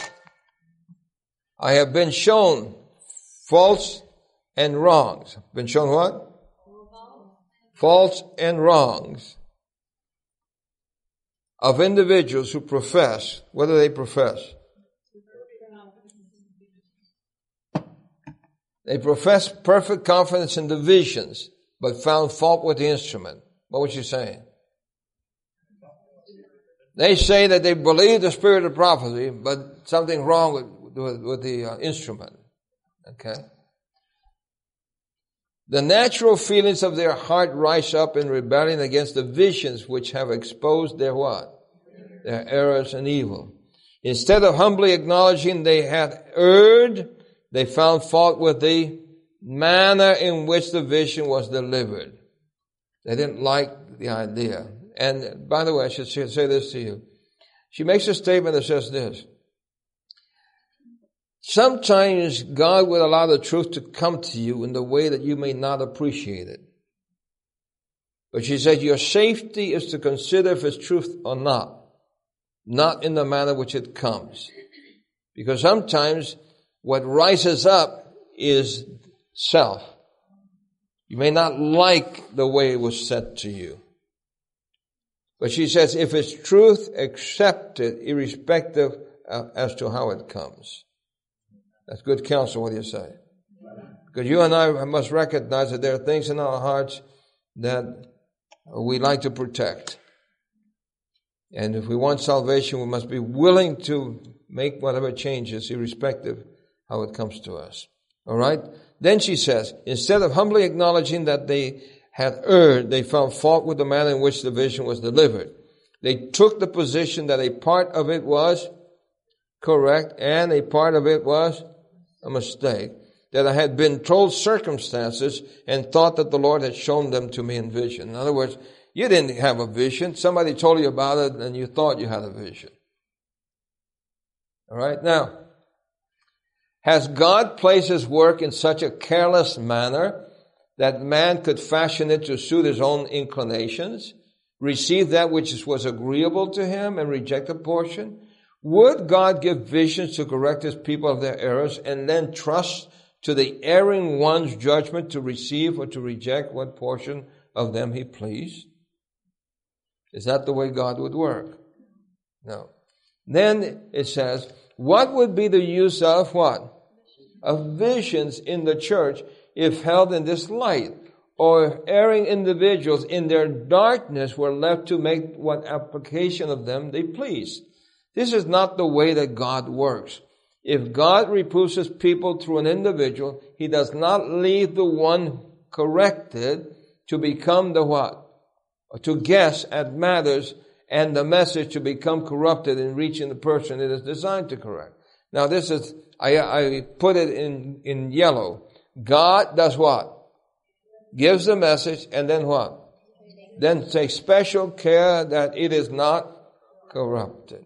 I have been shown faults and wrongs. Been shown what? Faults and wrongs of individuals who profess, what do they profess? They profess perfect confidence in the visions, but found fault with the instrument. What was she saying? They say that they believe the spirit of prophecy, but something wrong with, with, with the uh, instrument. Okay? The natural feelings of their heart rise up in rebellion against the visions which have exposed their what? Their errors and evil. Instead of humbly acknowledging they had erred, they found fault with the manner in which the vision was delivered. They didn't like the idea. And by the way, I should say this to you. She makes a statement that says this. Sometimes God will allow the truth to come to you in the way that you may not appreciate it. But she says your safety is to consider if it's truth or not, not in the manner which it comes. Because sometimes what rises up is self. You may not like the way it was said to you. But she says, if it's truth, accept it, irrespective of, as to how it comes. That's good counsel, what do you say? Because you and I must recognize that there are things in our hearts that we like to protect. And if we want salvation, we must be willing to make whatever changes, irrespective how it comes to us. All right? Then she says, instead of humbly acknowledging that they had erred, they found fault with the manner in which the vision was delivered. They took the position that a part of it was correct and a part of it was a mistake. That I had been told circumstances and thought that the Lord had shown them to me in vision. In other words, you didn't have a vision. Somebody told you about it and you thought you had a vision. All right? Now, has God placed His work in such a careless manner that man could fashion it to suit his own inclinations, receive that which was agreeable to him, and reject a portion? Would God give visions to correct His people of their errors and then trust to the erring one's judgment to receive or to reject what portion of them He pleased? Is that the way God would work? No. Then it says, what would be the use of what? of visions in the church if held in this light, or erring individuals in their darkness were left to make what application of them they please. This is not the way that God works. If God reproves his people through an individual, he does not leave the one corrected to become the what? Or to guess at matters and the message to become corrupted in reaching the person it is designed to correct. Now this is, I, I put it in, in yellow. God does what? Gives the message and then what? Then takes special care that it is not corrupted.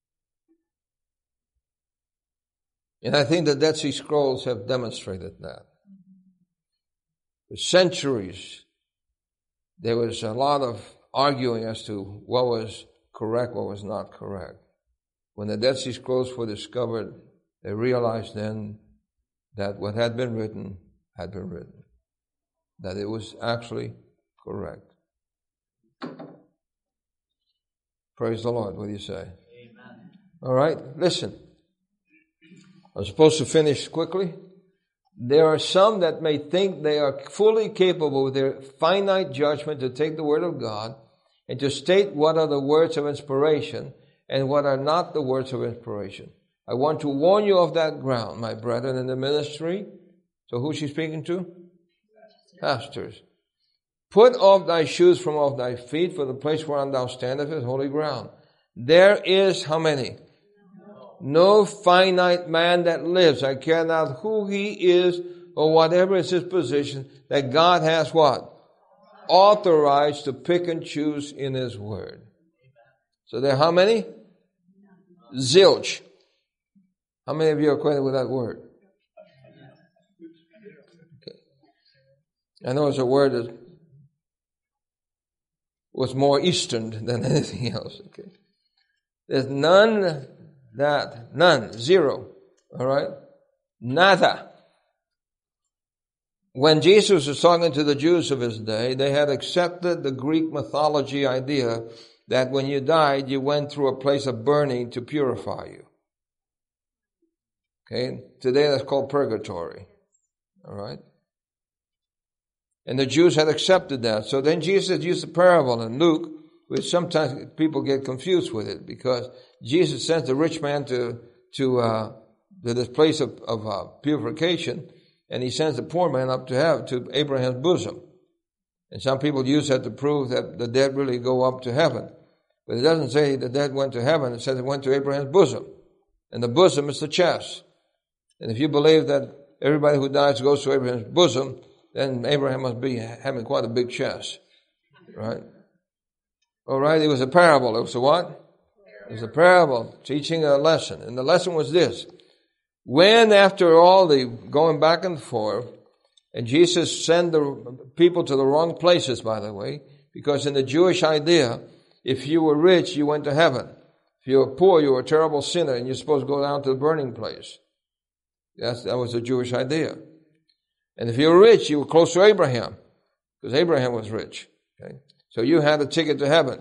And I think the Dead Sea Scrolls have demonstrated that. For centuries, there was a lot of arguing as to what was correct, what was not correct. When the Dead Sea Scrolls were discovered, they realized then that what had been written had been written, that it was actually correct. Praise the Lord. What do you say? Amen. All right, listen. I'm supposed to finish quickly. There are some that may think they are fully capable with their finite judgment to take the Word of God and to state what are the words of inspiration and what are not the words of inspiration. I want to warn you of that ground, my brethren in the ministry. So who's she speaking to? Pastors. Put off thy shoes from off thy feet, for the place whereon thou standest is holy ground. There is how many? No finite man that lives. I care not who he is or whatever is his position, that God has what? Authorized to pick and choose in his word. So there are how many? Zilch. How many of you are acquainted with that word? Okay. I know it's a word that was more Eastern than anything else. Okay. There's none that, none, zero. All right? Nada. When Jesus was talking to the Jews of his day, they had accepted the Greek mythology idea that when you died, you went through a place of burning to purify you. Okay? Today that's called purgatory. All right? And the Jews had accepted that. So then Jesus used a parable in Luke, which sometimes people get confused with it, because Jesus sends the rich man to to, uh, to this place of, of uh, purification, and he sends the poor man up to heaven, to Abraham's bosom. And some people use that to prove that the dead really go up to heaven. But it doesn't say the dead went to heaven. It says it went to Abraham's bosom. And the bosom is the chest. And if you believe that everybody who dies goes to Abraham's bosom, then Abraham must be having quite a big chest. Right? All right, it was a parable. It was a what? It was a parable teaching a lesson. And the lesson was this. When after all the going back and forth, and Jesus sent the people to the wrong places, by the way, because in the Jewish idea, if you were rich, you went to heaven. If you were poor, you were a terrible sinner, and you're supposed to go down to the burning place. That's, that was the Jewish idea. And if you were rich, you were close to Abraham, because Abraham was rich. Okay? So you had a ticket to heaven.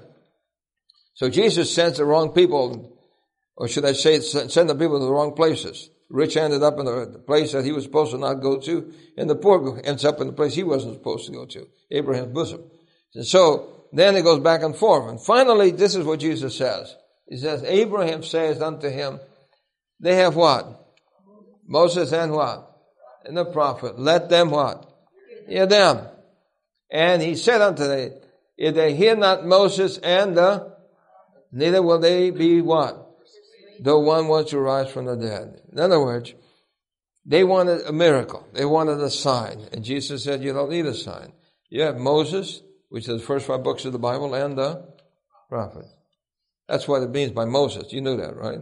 So Jesus sends the wrong people, or should I say, send the people to the wrong places. The rich ended up in the place that he was supposed to not go to, and the poor ends up in the place he wasn't supposed to go to, Abraham's bosom. And so then it goes back and forth. And finally, this is what Jesus says. He says, Abraham says unto him, they have what? Moses and what? And the prophet. Let them what? Hear them. And he said unto them, if they hear not Moses and the, neither will they be what? The one was to rise from the dead. In other words, they wanted a miracle. They wanted a sign. And Jesus said, you don't need a sign. You have Moses, which is the first five books of the Bible, and the prophet. That's what it means by Moses. You knew that, right?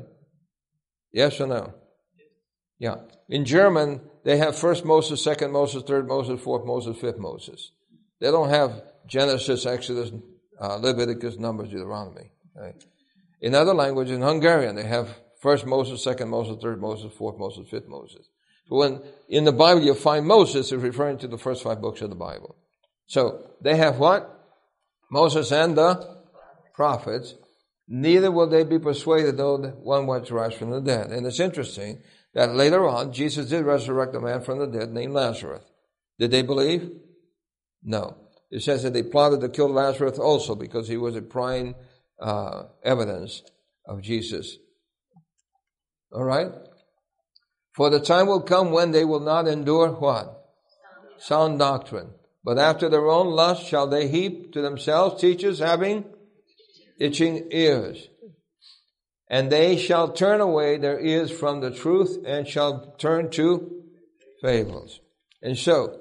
Yes or no? Yeah. In German, they have first Moses, second Moses, third Moses, fourth Moses, fifth Moses. They don't have Genesis, Exodus, uh, Leviticus, Numbers, Deuteronomy. Right? In other languages, in Hungarian, they have first Moses, second Moses, third Moses, fourth Moses, fifth Moses. So when in the Bible you find Moses, it's referring to the first five books of the Bible. So they have what? Moses and the prophets. Neither will they be persuaded, though one was to rise from the dead. And it's interesting that later on, Jesus did resurrect a man from the dead named Lazarus. Did they believe? No. It says that they plotted to kill Lazarus also because he was a prime uh, evidence of Jesus. All right? For the time will come when they will not endure what? Sound doctrine. But after their own lust shall they heap to themselves teachers having itching ears. And they shall turn away their ears from the truth and shall turn to fables. And so,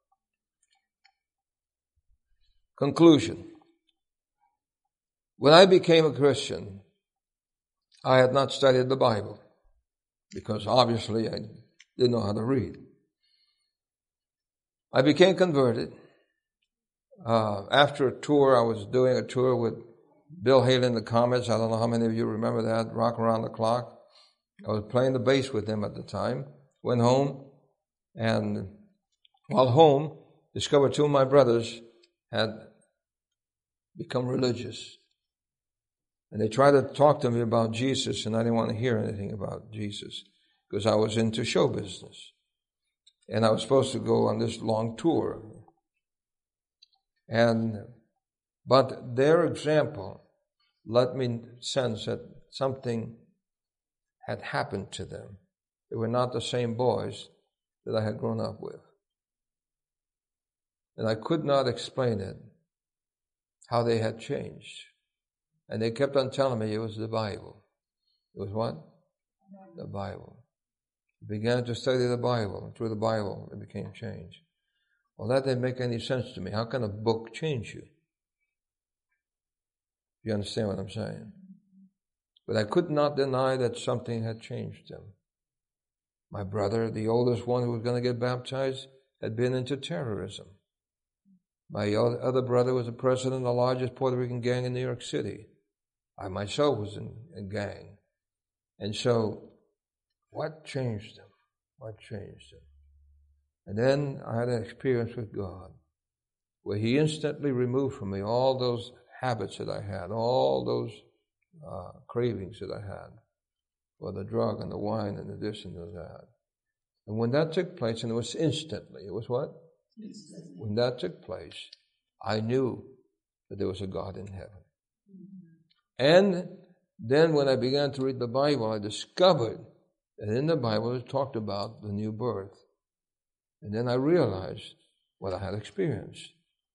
conclusion. When I became a Christian, I had not studied the Bible because obviously I didn't know how to read. I became converted. Uh, after a tour, I was doing a tour with Bill Haley and the Comets. I don't know how many of you remember that, Rock Around the Clock. I was playing the bass with them at the time. Went home, and while home, discovered two of my brothers had become religious. And they tried to talk to me about Jesus, and I didn't want to hear anything about Jesus because I was into show business. And I was supposed to go on this long tour. And, but their example let me sense that something had happened to them. They were not the same boys that I had grown up with. And I could not explain it, how they had changed. And they kept on telling me it was the Bible. It was what? The Bible. I began to study the Bible, and through the Bible it became changed. Well, that didn't make any sense to me. How can a book change you? You understand what I'm saying? But I could not deny that something had changed them. My brother, the oldest one who was going to get baptized, had been into terrorism. My other brother was the president of the largest Puerto Rican gang in New York City. I myself was in a gang. And so, what changed them? What changed them? And then I had an experience with God where He instantly removed from me all those habits that I had, all those uh, cravings that I had for the drug and the wine and the this and the that. And when that took place, and it was instantly, it was what? Instantly. When that took place, I knew that there was a God in heaven. Mm-hmm. And then when I began to read the Bible, I discovered that in the Bible it talked about the new birth. And then I realized what I had experienced.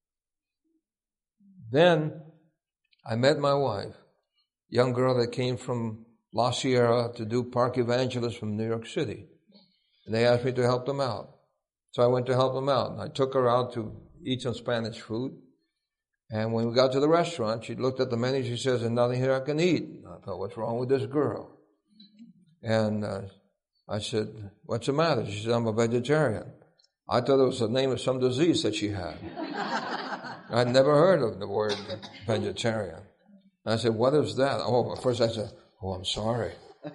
Then I met my wife, young girl that came from La Sierra to do park evangelist from New York City. And they asked me to help them out. So I went to help them out. And I took her out to eat some Spanish food. And when we got to the restaurant, she looked at the menu. She says, "There's nothing here I can eat." I thought, what's wrong with this girl? And uh, I said, "What's the matter?" She said, "I'm a vegetarian." I thought it was the name of some disease that she had. I'd never heard of the word vegetarian. And I said, "What is that?" Oh, at first I said, "Oh, I'm sorry."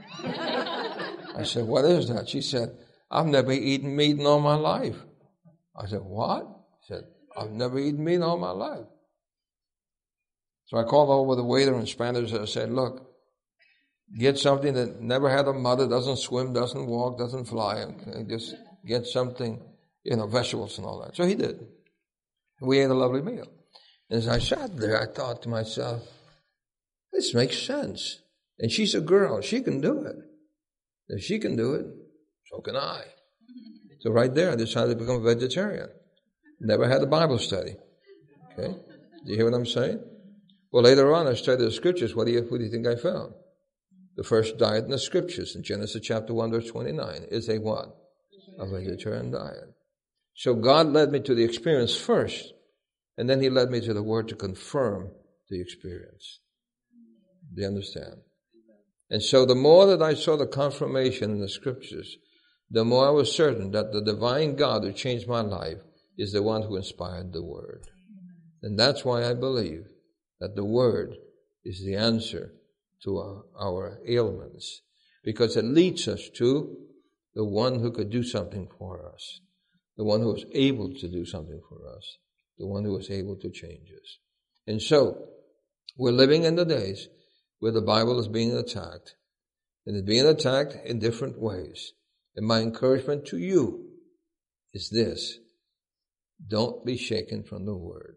I said, "What is that?" She said, "I've never eaten meat in all my life." I said, "What?" She said, "I've never eaten meat in all my life." So I called over the waiter in Spanish and I said, "Look, get something that never had a mother, doesn't swim, doesn't walk, doesn't fly. Okay? Just get something, you know, vegetables and all that." So he did. We ate a lovely meal. And as I sat there, I thought to myself, this makes sense. And she's a girl. She can do it. If she can do it, so can I. So right there, I decided to become a vegetarian. Never had a Bible study. Okay? Do you hear what I'm saying? Well, later on, I studied the Scriptures. What do you, what do you think I found? The first diet in the Scriptures, in Genesis chapter one, verse twenty-nine, is a what? A vegetarian diet. So God led me to the experience first, and then He led me to the Word to confirm the experience. Do you understand? And so the more that I saw the confirmation in the Scriptures, the more I was certain that the divine God who changed my life is the one who inspired the Word. And that's why I believe that the Word is the answer to our, our ailments, because it leads us to the one who could do something for us, the one who is able to do something for us, the one who is able to change us. And so, we're living in the days where the Bible is being attacked, and it's being attacked in different ways. And my encouragement to you is this: don't be shaken from the word.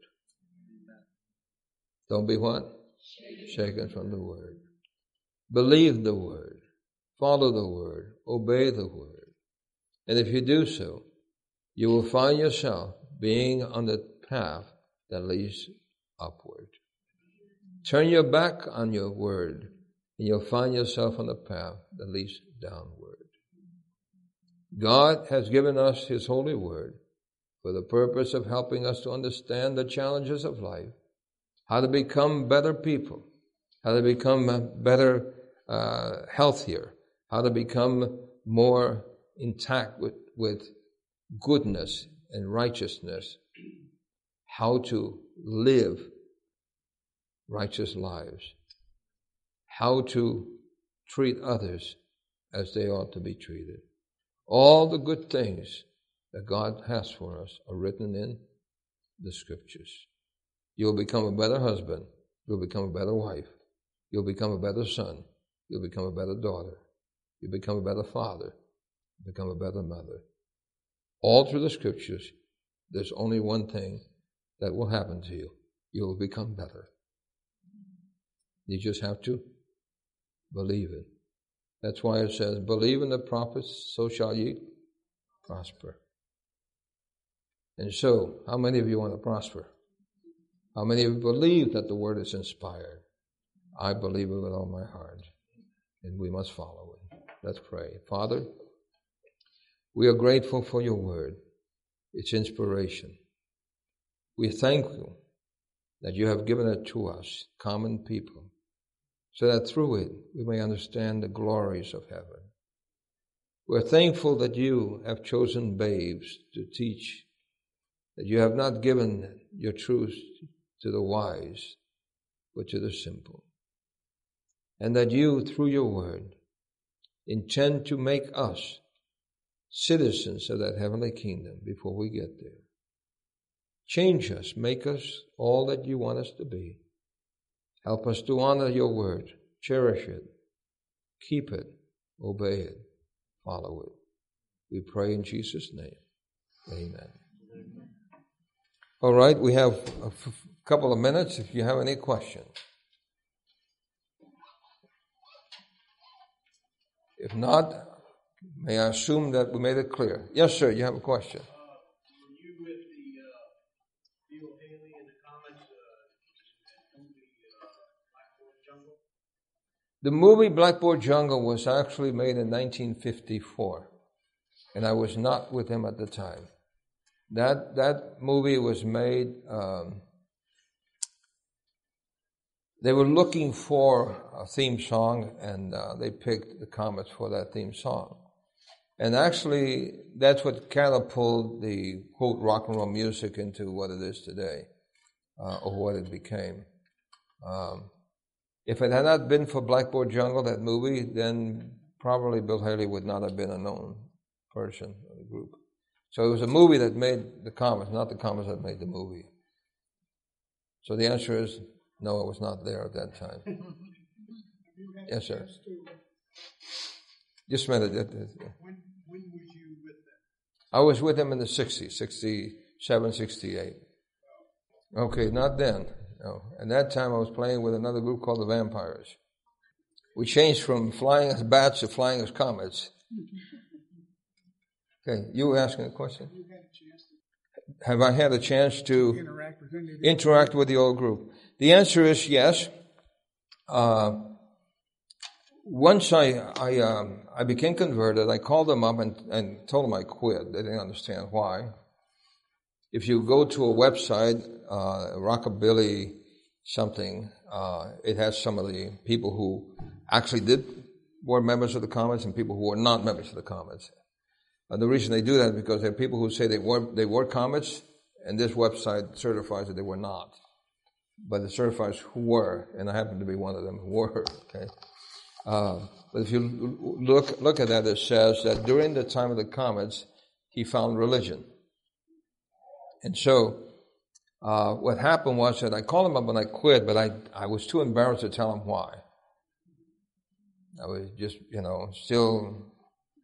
Don't be what? Shaken from the word. Believe the word. Follow the word. Obey the word. And if you do so, you will find yourself being on the path that leads upward. Turn your back on your word, and you'll find yourself on the path that leads downward. God has given us His holy word for the purpose of helping us to understand the challenges of life, how to become better people, how to become better, uh, healthier, how to become more intact with, with goodness and righteousness, how to live righteous lives, how to treat others as they ought to be treated. All the good things that God has for us are written in the Scriptures. You'll become a better husband. You'll become a better wife. You'll become a better son. You'll become a better daughter. You'll become a better father. You'll become a better mother. All through the Scriptures, there's only one thing that will happen to you. You'll become better. You just have to believe it. That's why it says, believe in the prophets, so shall ye prosper. And so, how many of you want to prosper? How many of you believe that the word is inspired? I believe it with all my heart. And we must follow it. Let's pray. Father, we are grateful for your word. It's inspiration. We thank you that you have given it to us, common people, so that through it we may understand the glories of heaven. We're thankful that you have chosen babes to teach, that you have not given your truth to the wise, but to the simple. And that you, through your word, intend to make us citizens of that heavenly kingdom before we get there. Change us, make us all that you want us to be. Help us to honor your word, cherish it, keep it, obey it, follow it. We pray in Jesus' name. Amen. All right, we have a f- couple of minutes if you have any questions. If not, may I assume that we made it clear? Yes, sir, you have a question. The movie Blackboard Jungle was actually made in nineteen fifty-four, and I was not with him at the time. That that movie was made, um, they were looking for a theme song, and uh, they picked the Comets for that theme song. And actually, that's what catapulted the, quote, rock and roll music into what it is today, uh, or what it became. Um, If it had not been for Blackboard Jungle, that movie, then probably Bill Haley would not have been a known person of the group. So it was a movie that made the Comets, not the Comets that made the movie. So the answer is, no, I was not there at that time. Yes, sir. Just a minute. When, when was you with them? I was with them in the sixties, sixty-seven, sixty-eight. Okay, not then. No. At that time, I was playing with another group called the Vampires. We changed from flying as bats to flying as comets. Okay, you were asking a question? Have I had a chance to interact with, interact with the old group? The answer is yes. Uh, once I I, um, I became converted, I called them up and, and told them I quit. They didn't understand why. If you go to a website, uh, Rockabilly something, uh, it has some of the people who actually did were members of the Comets and people who were not members of the Comets. And the reason they do that is because there are people who say they were they were Comets, and this website certifies that they were not. But it certifies who were, and I happen to be one of them who were. Okay, uh, but if you look look at that, it says that during the time of the Comets, he found religion. And so, uh, what happened was that I called him up and I quit, but I, I was too embarrassed to tell him why. I was just, you know, still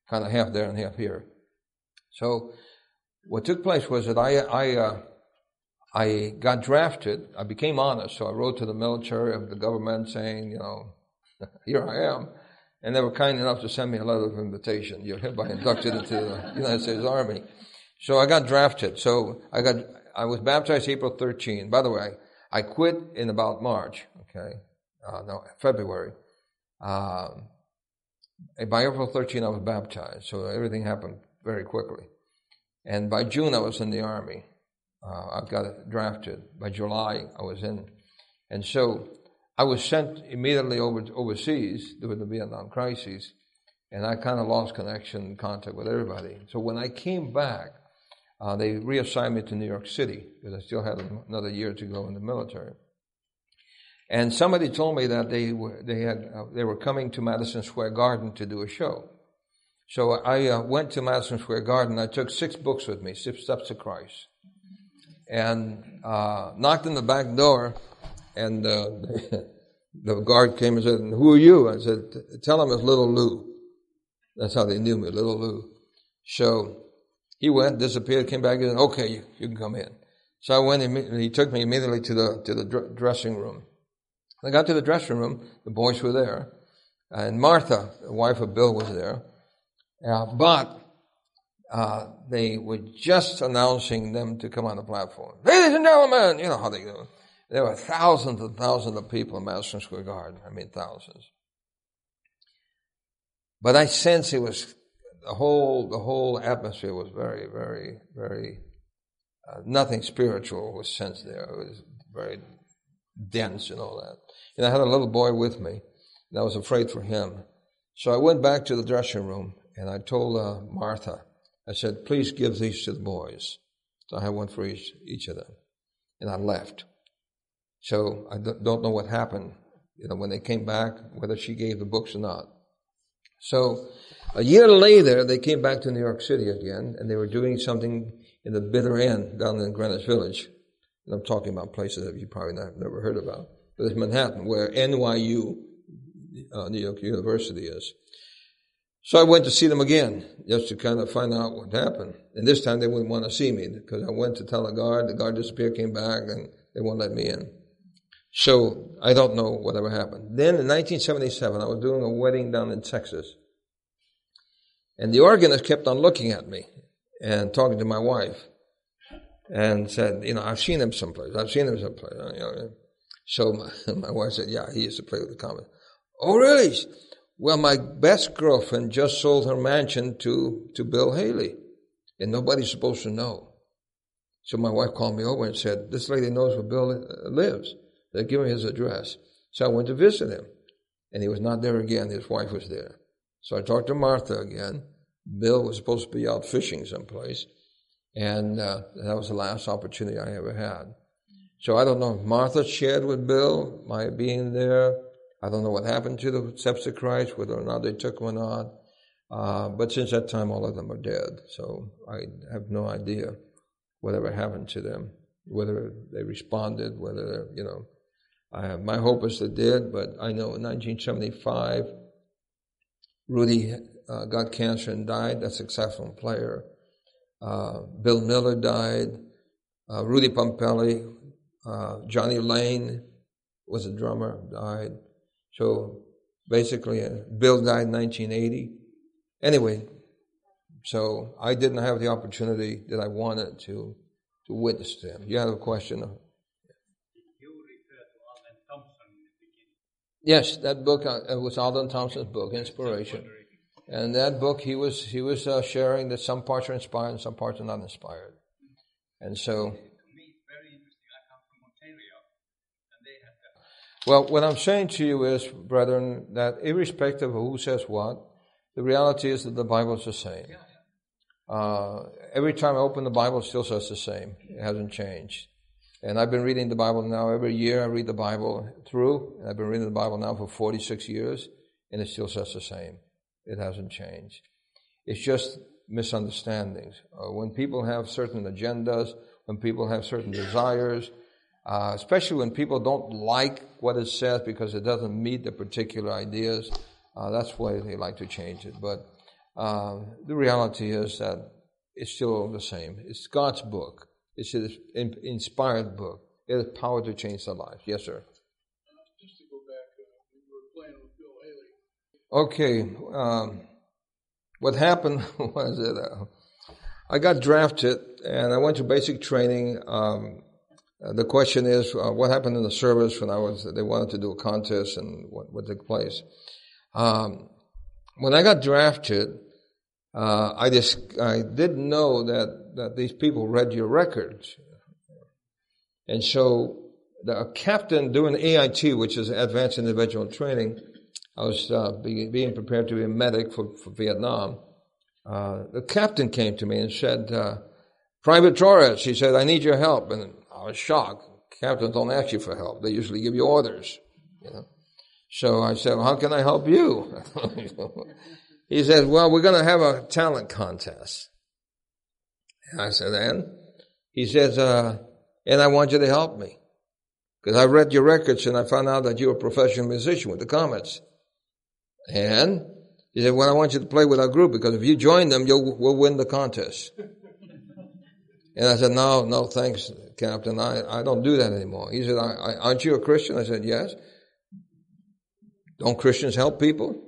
kind of half there and half here. So what took place was that I I uh, I got drafted. I became honest, so I wrote to the military of the government saying, you know, here I am. And they were kind enough to send me a letter of invitation. You're hereby inducted into the United States Army. So I got drafted. So I got, I was baptized April thirteenth. By the way, I quit in about March, okay? Uh, no, February. Uh, by April thirteenth, I was baptized. So everything happened very quickly. And by June, I was in the Army. Uh, I got drafted. By July, I was in. And so I was sent immediately over overseas during the Vietnam crisis, and I kind of lost connection, contact with everybody. So when I came back, uh, they reassigned me to New York City because I still had another year to go in the military. And somebody told me that they were they had uh, they were coming to Madison Square Garden to do a show. So I uh, went to Madison Square Garden. I took six books with me, Six Steps to Christ, and uh, knocked on the back door. And uh, the guard came and said, "Who are you?" I said, "Tell him it's Little Lou." That's how they knew me, Little Lou. So he went, disappeared, came back, and said, "Okay, you, you can come in." So I went, and he took me immediately to the to the dr- dressing room. I got to the dressing room. The boys were there, and Martha, the wife of Bill, was there. Uh, but uh, they were just announcing them to come on the platform. "Ladies and gentlemen," you know how they do. There were thousands and thousands of people in Madison Square Garden. I mean, thousands. But I sense it was the whole the whole atmosphere was very, very, very uh, nothing spiritual was sensed there. It was very dense and all that. And I had a little boy with me, and I was afraid for him. So I went back to the dressing room, and I told uh, Martha, I said, "Please give these to the boys." So I had one for each each of them, and I left. So I don't know what happened, you know, when they came back, whether she gave the books or not. So a year later, they came back to New York City again, and they were doing something in the bitter end down in Greenwich Village. And I'm talking about places that you probably not, never heard about. But it's Manhattan, where N Y U, uh, New York University, is. So I went to see them again, just to kind of find out what happened. And this time they wouldn't want to see me, because I went to tell the guard, the guard disappeared, came back, and they won't let me in. So I don't know whatever happened. Then in nineteen seventy-seven, I was doing a wedding down in Texas. And the organist kept on looking at me and talking to my wife and said, you know, "I've seen him someplace. I've seen him someplace." You know. So my, my wife said, "Yeah, he used to play with the Comets." "Oh, really?" "Well, my best girlfriend just sold her mansion to, to Bill Haley, and nobody's supposed to know." So my wife called me over and said, "This lady knows where Bill lives. They give me his address." So I went to visit him, and he was not there again. His wife was there. So I talked to Martha again. Bill was supposed to be out fishing someplace, and uh, that was the last opportunity I ever had. So I don't know if Martha shared with Bill my being there. I don't know what happened to the Steps to Christ, whether or not they took one on. Uh, but since that time, all of them are dead. So I have no idea whatever happened to them, whether they responded, whether, you know, I have, my hope is they did, but I know in nineteen seventy-five, Rudy uh, got cancer and died. That's a saxophone player. Uh, Bill Miller died. Uh, Rudy Pompelli, uh, Johnny Lane was a drummer, died. So basically, uh, Bill died in nineteen eighty. Anyway, so I didn't have the opportunity that I wanted to to witness to him. You have a question? You refer to Alden Thompson in the beginning. Yes, that book uh, was Alden Thompson's book, Inspiration. And that book, he was he was uh, sharing that some parts are inspired and some parts are not inspired. And so, To me, it's very interesting. I come from Ontario, and they have that. well, what I'm saying to you is, brethren, that irrespective of who says what, the reality is that the Bible is the same. Yeah, yeah. Uh, every time I open the Bible, it still says the same. It hasn't changed. And I've been reading the Bible now. Every year I read the Bible through. And I've been reading the Bible now for forty-six years, and it still says the same. It hasn't changed. It's just misunderstandings. Uh, when people have certain agendas, when people have certain desires, uh, especially when people don't like what it says because it doesn't meet the particular ideas, uh, that's why they like to change it. But uh, the reality is that it's still the same. It's God's book. It's an inspired book. It has power to change the life. Yes, sir. Just to go back, uh, we were playing with Bill Haley. Okay. Um, what happened was that uh, I got drafted and I went to basic training. Um, uh, the question is, uh, what happened in the service when I was? They wanted to do a contest and what, what took place. Um, when I got drafted, uh, I just I didn't know that that these people read your records. And so the captain doing A I T, which is Advanced Individual Training, I was uh, be, being prepared to be a medic for, for Vietnam. Uh, the captain came to me and said, uh, Private Torres, he said, I need your help. And I was shocked. Captains don't ask you for help. They usually give you orders. You know? So I said, well, how can I help you? He said, well, we're going to have a talent contest. And I said, and? He says, uh, and I want you to help me. Because I read your records and I found out that you're a professional musician with the Comets. And he said, well, I want you to play with our group because if you join them, you'll we'll win the contest. And I said, no, no, thanks, Captain. I, I don't do that anymore. He said, I, I, aren't you a Christian? I said, yes. Don't Christians help people?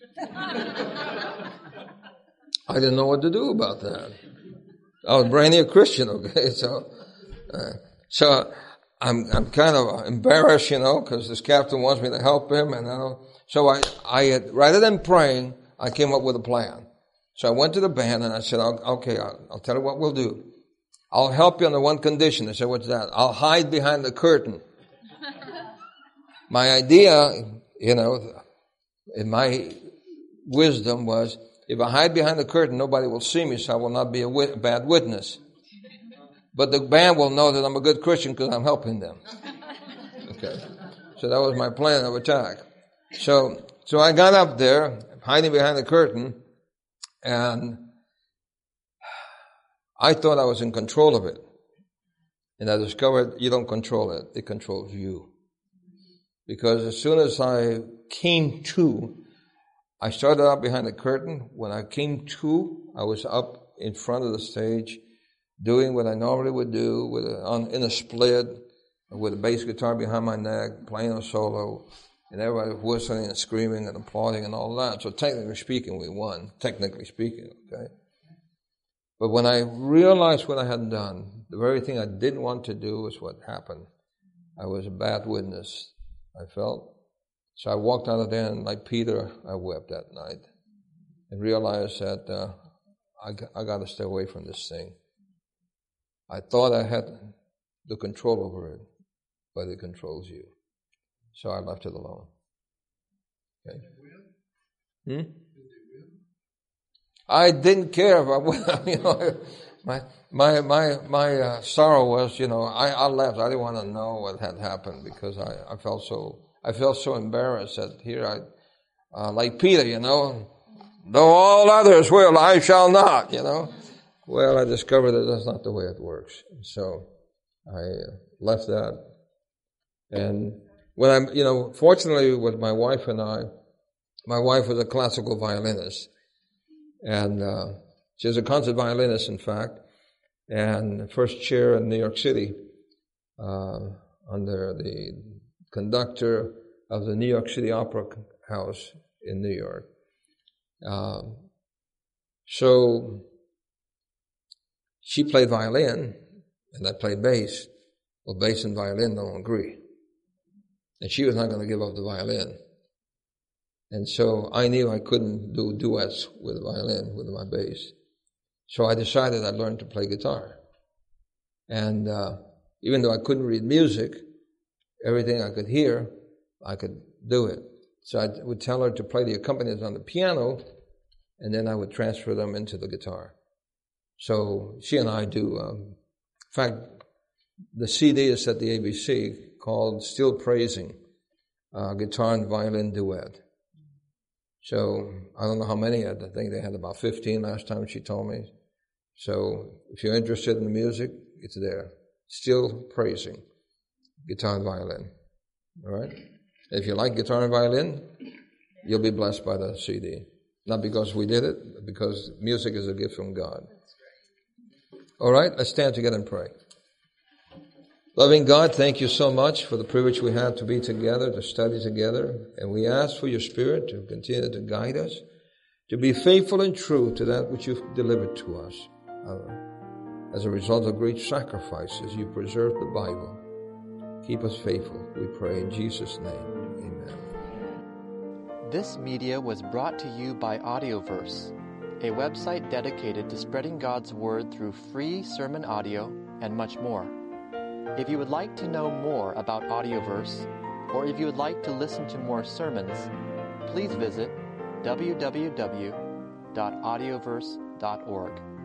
I didn't know what to do about that. I was brand new Christian, okay? So, uh, so I'm, I'm kind of embarrassed, you know, because this captain wants me to help him. And I don't, so I, I had, rather than praying, I came up with a plan. So I went to the band and I said, okay, I'll, I'll tell you what we'll do. I'll help you on the one condition. They said, what's that? I'll hide behind the curtain. My idea, you know, in my wisdom was, if I hide behind the curtain, nobody will see me, so I will not be a, wit- a bad witness. But the band will know that I'm a good Christian because I'm helping them. Okay. So that was my plan of attack. So, so I got up there, hiding behind the curtain, and I thought I was in control of it. And I discovered you don't control it. It controls you. Because as soon as I came to, I started out behind the curtain. When I came to, I was up in front of the stage doing what I normally would do with a, on, in a split with a bass guitar behind my neck, playing a solo, and everybody was whistling and screaming and applauding and all that. So technically speaking, we won, technically speaking, okay? But when I realized what I had done, the very thing I didn't want to do was what happened. I was a bad witness, I felt. So I walked out of there, and like Peter, I wept that night and realized that uh, I, I got to stay away from this thing. I thought I had the control over it, but it controls you. So I left it alone. Okay. Hmm? I didn't care if I went. You know, my my my my uh, sorrow was, you know, I, I left. I didn't want to know what had happened because I, I felt so. I felt so embarrassed that here I, uh, like Peter, you know, though all others will, I shall not, you know. Well, I discovered that that's not the way it works. So I left that. And when I'm, you know, fortunately with my wife and I, my wife was a classical violinist. And uh, she was a concert violinist, in fact, and first chair in New York City uh, under the conductor of the New York City Opera House in New York. Um, so she played violin, and I played bass. Well, bass and violin don't agree. And she was not going to give up the violin. And so I knew I couldn't do duets with violin, with my bass. So I decided I'd learn to play guitar. And uh, even though I couldn't read music, everything I could hear, I could do it. So I would tell her to play the accompaniments on the piano, and then I would transfer them into the guitar. So she and I do, um, in fact, the C D is at the A B C called Still Praising, uh, Guitar and Violin Duet. So I don't know how many, I think they had about fifteen last time she told me. So if you're interested in the music, it's there. Still Praising, Guitar and Violin. All right? If you like guitar and violin, you'll be blessed by the C D. Not because we did it, but because music is a gift from God. All right, let's stand together and pray. Loving God, thank you so much for the privilege we have to be together, to study together. And we ask for your Spirit to continue to guide us, to be faithful and true to that which you've delivered to us. Uh, as a result of great sacrifices, you preserved the Bible. Keep us faithful, we pray in Jesus' name. Amen. This media was brought to you by Audioverse, a website dedicated to spreading God's Word through free sermon audio and much more. If you would like to know more about Audioverse, or if you would like to listen to more sermons, please visit w w w dot audioverse dot org.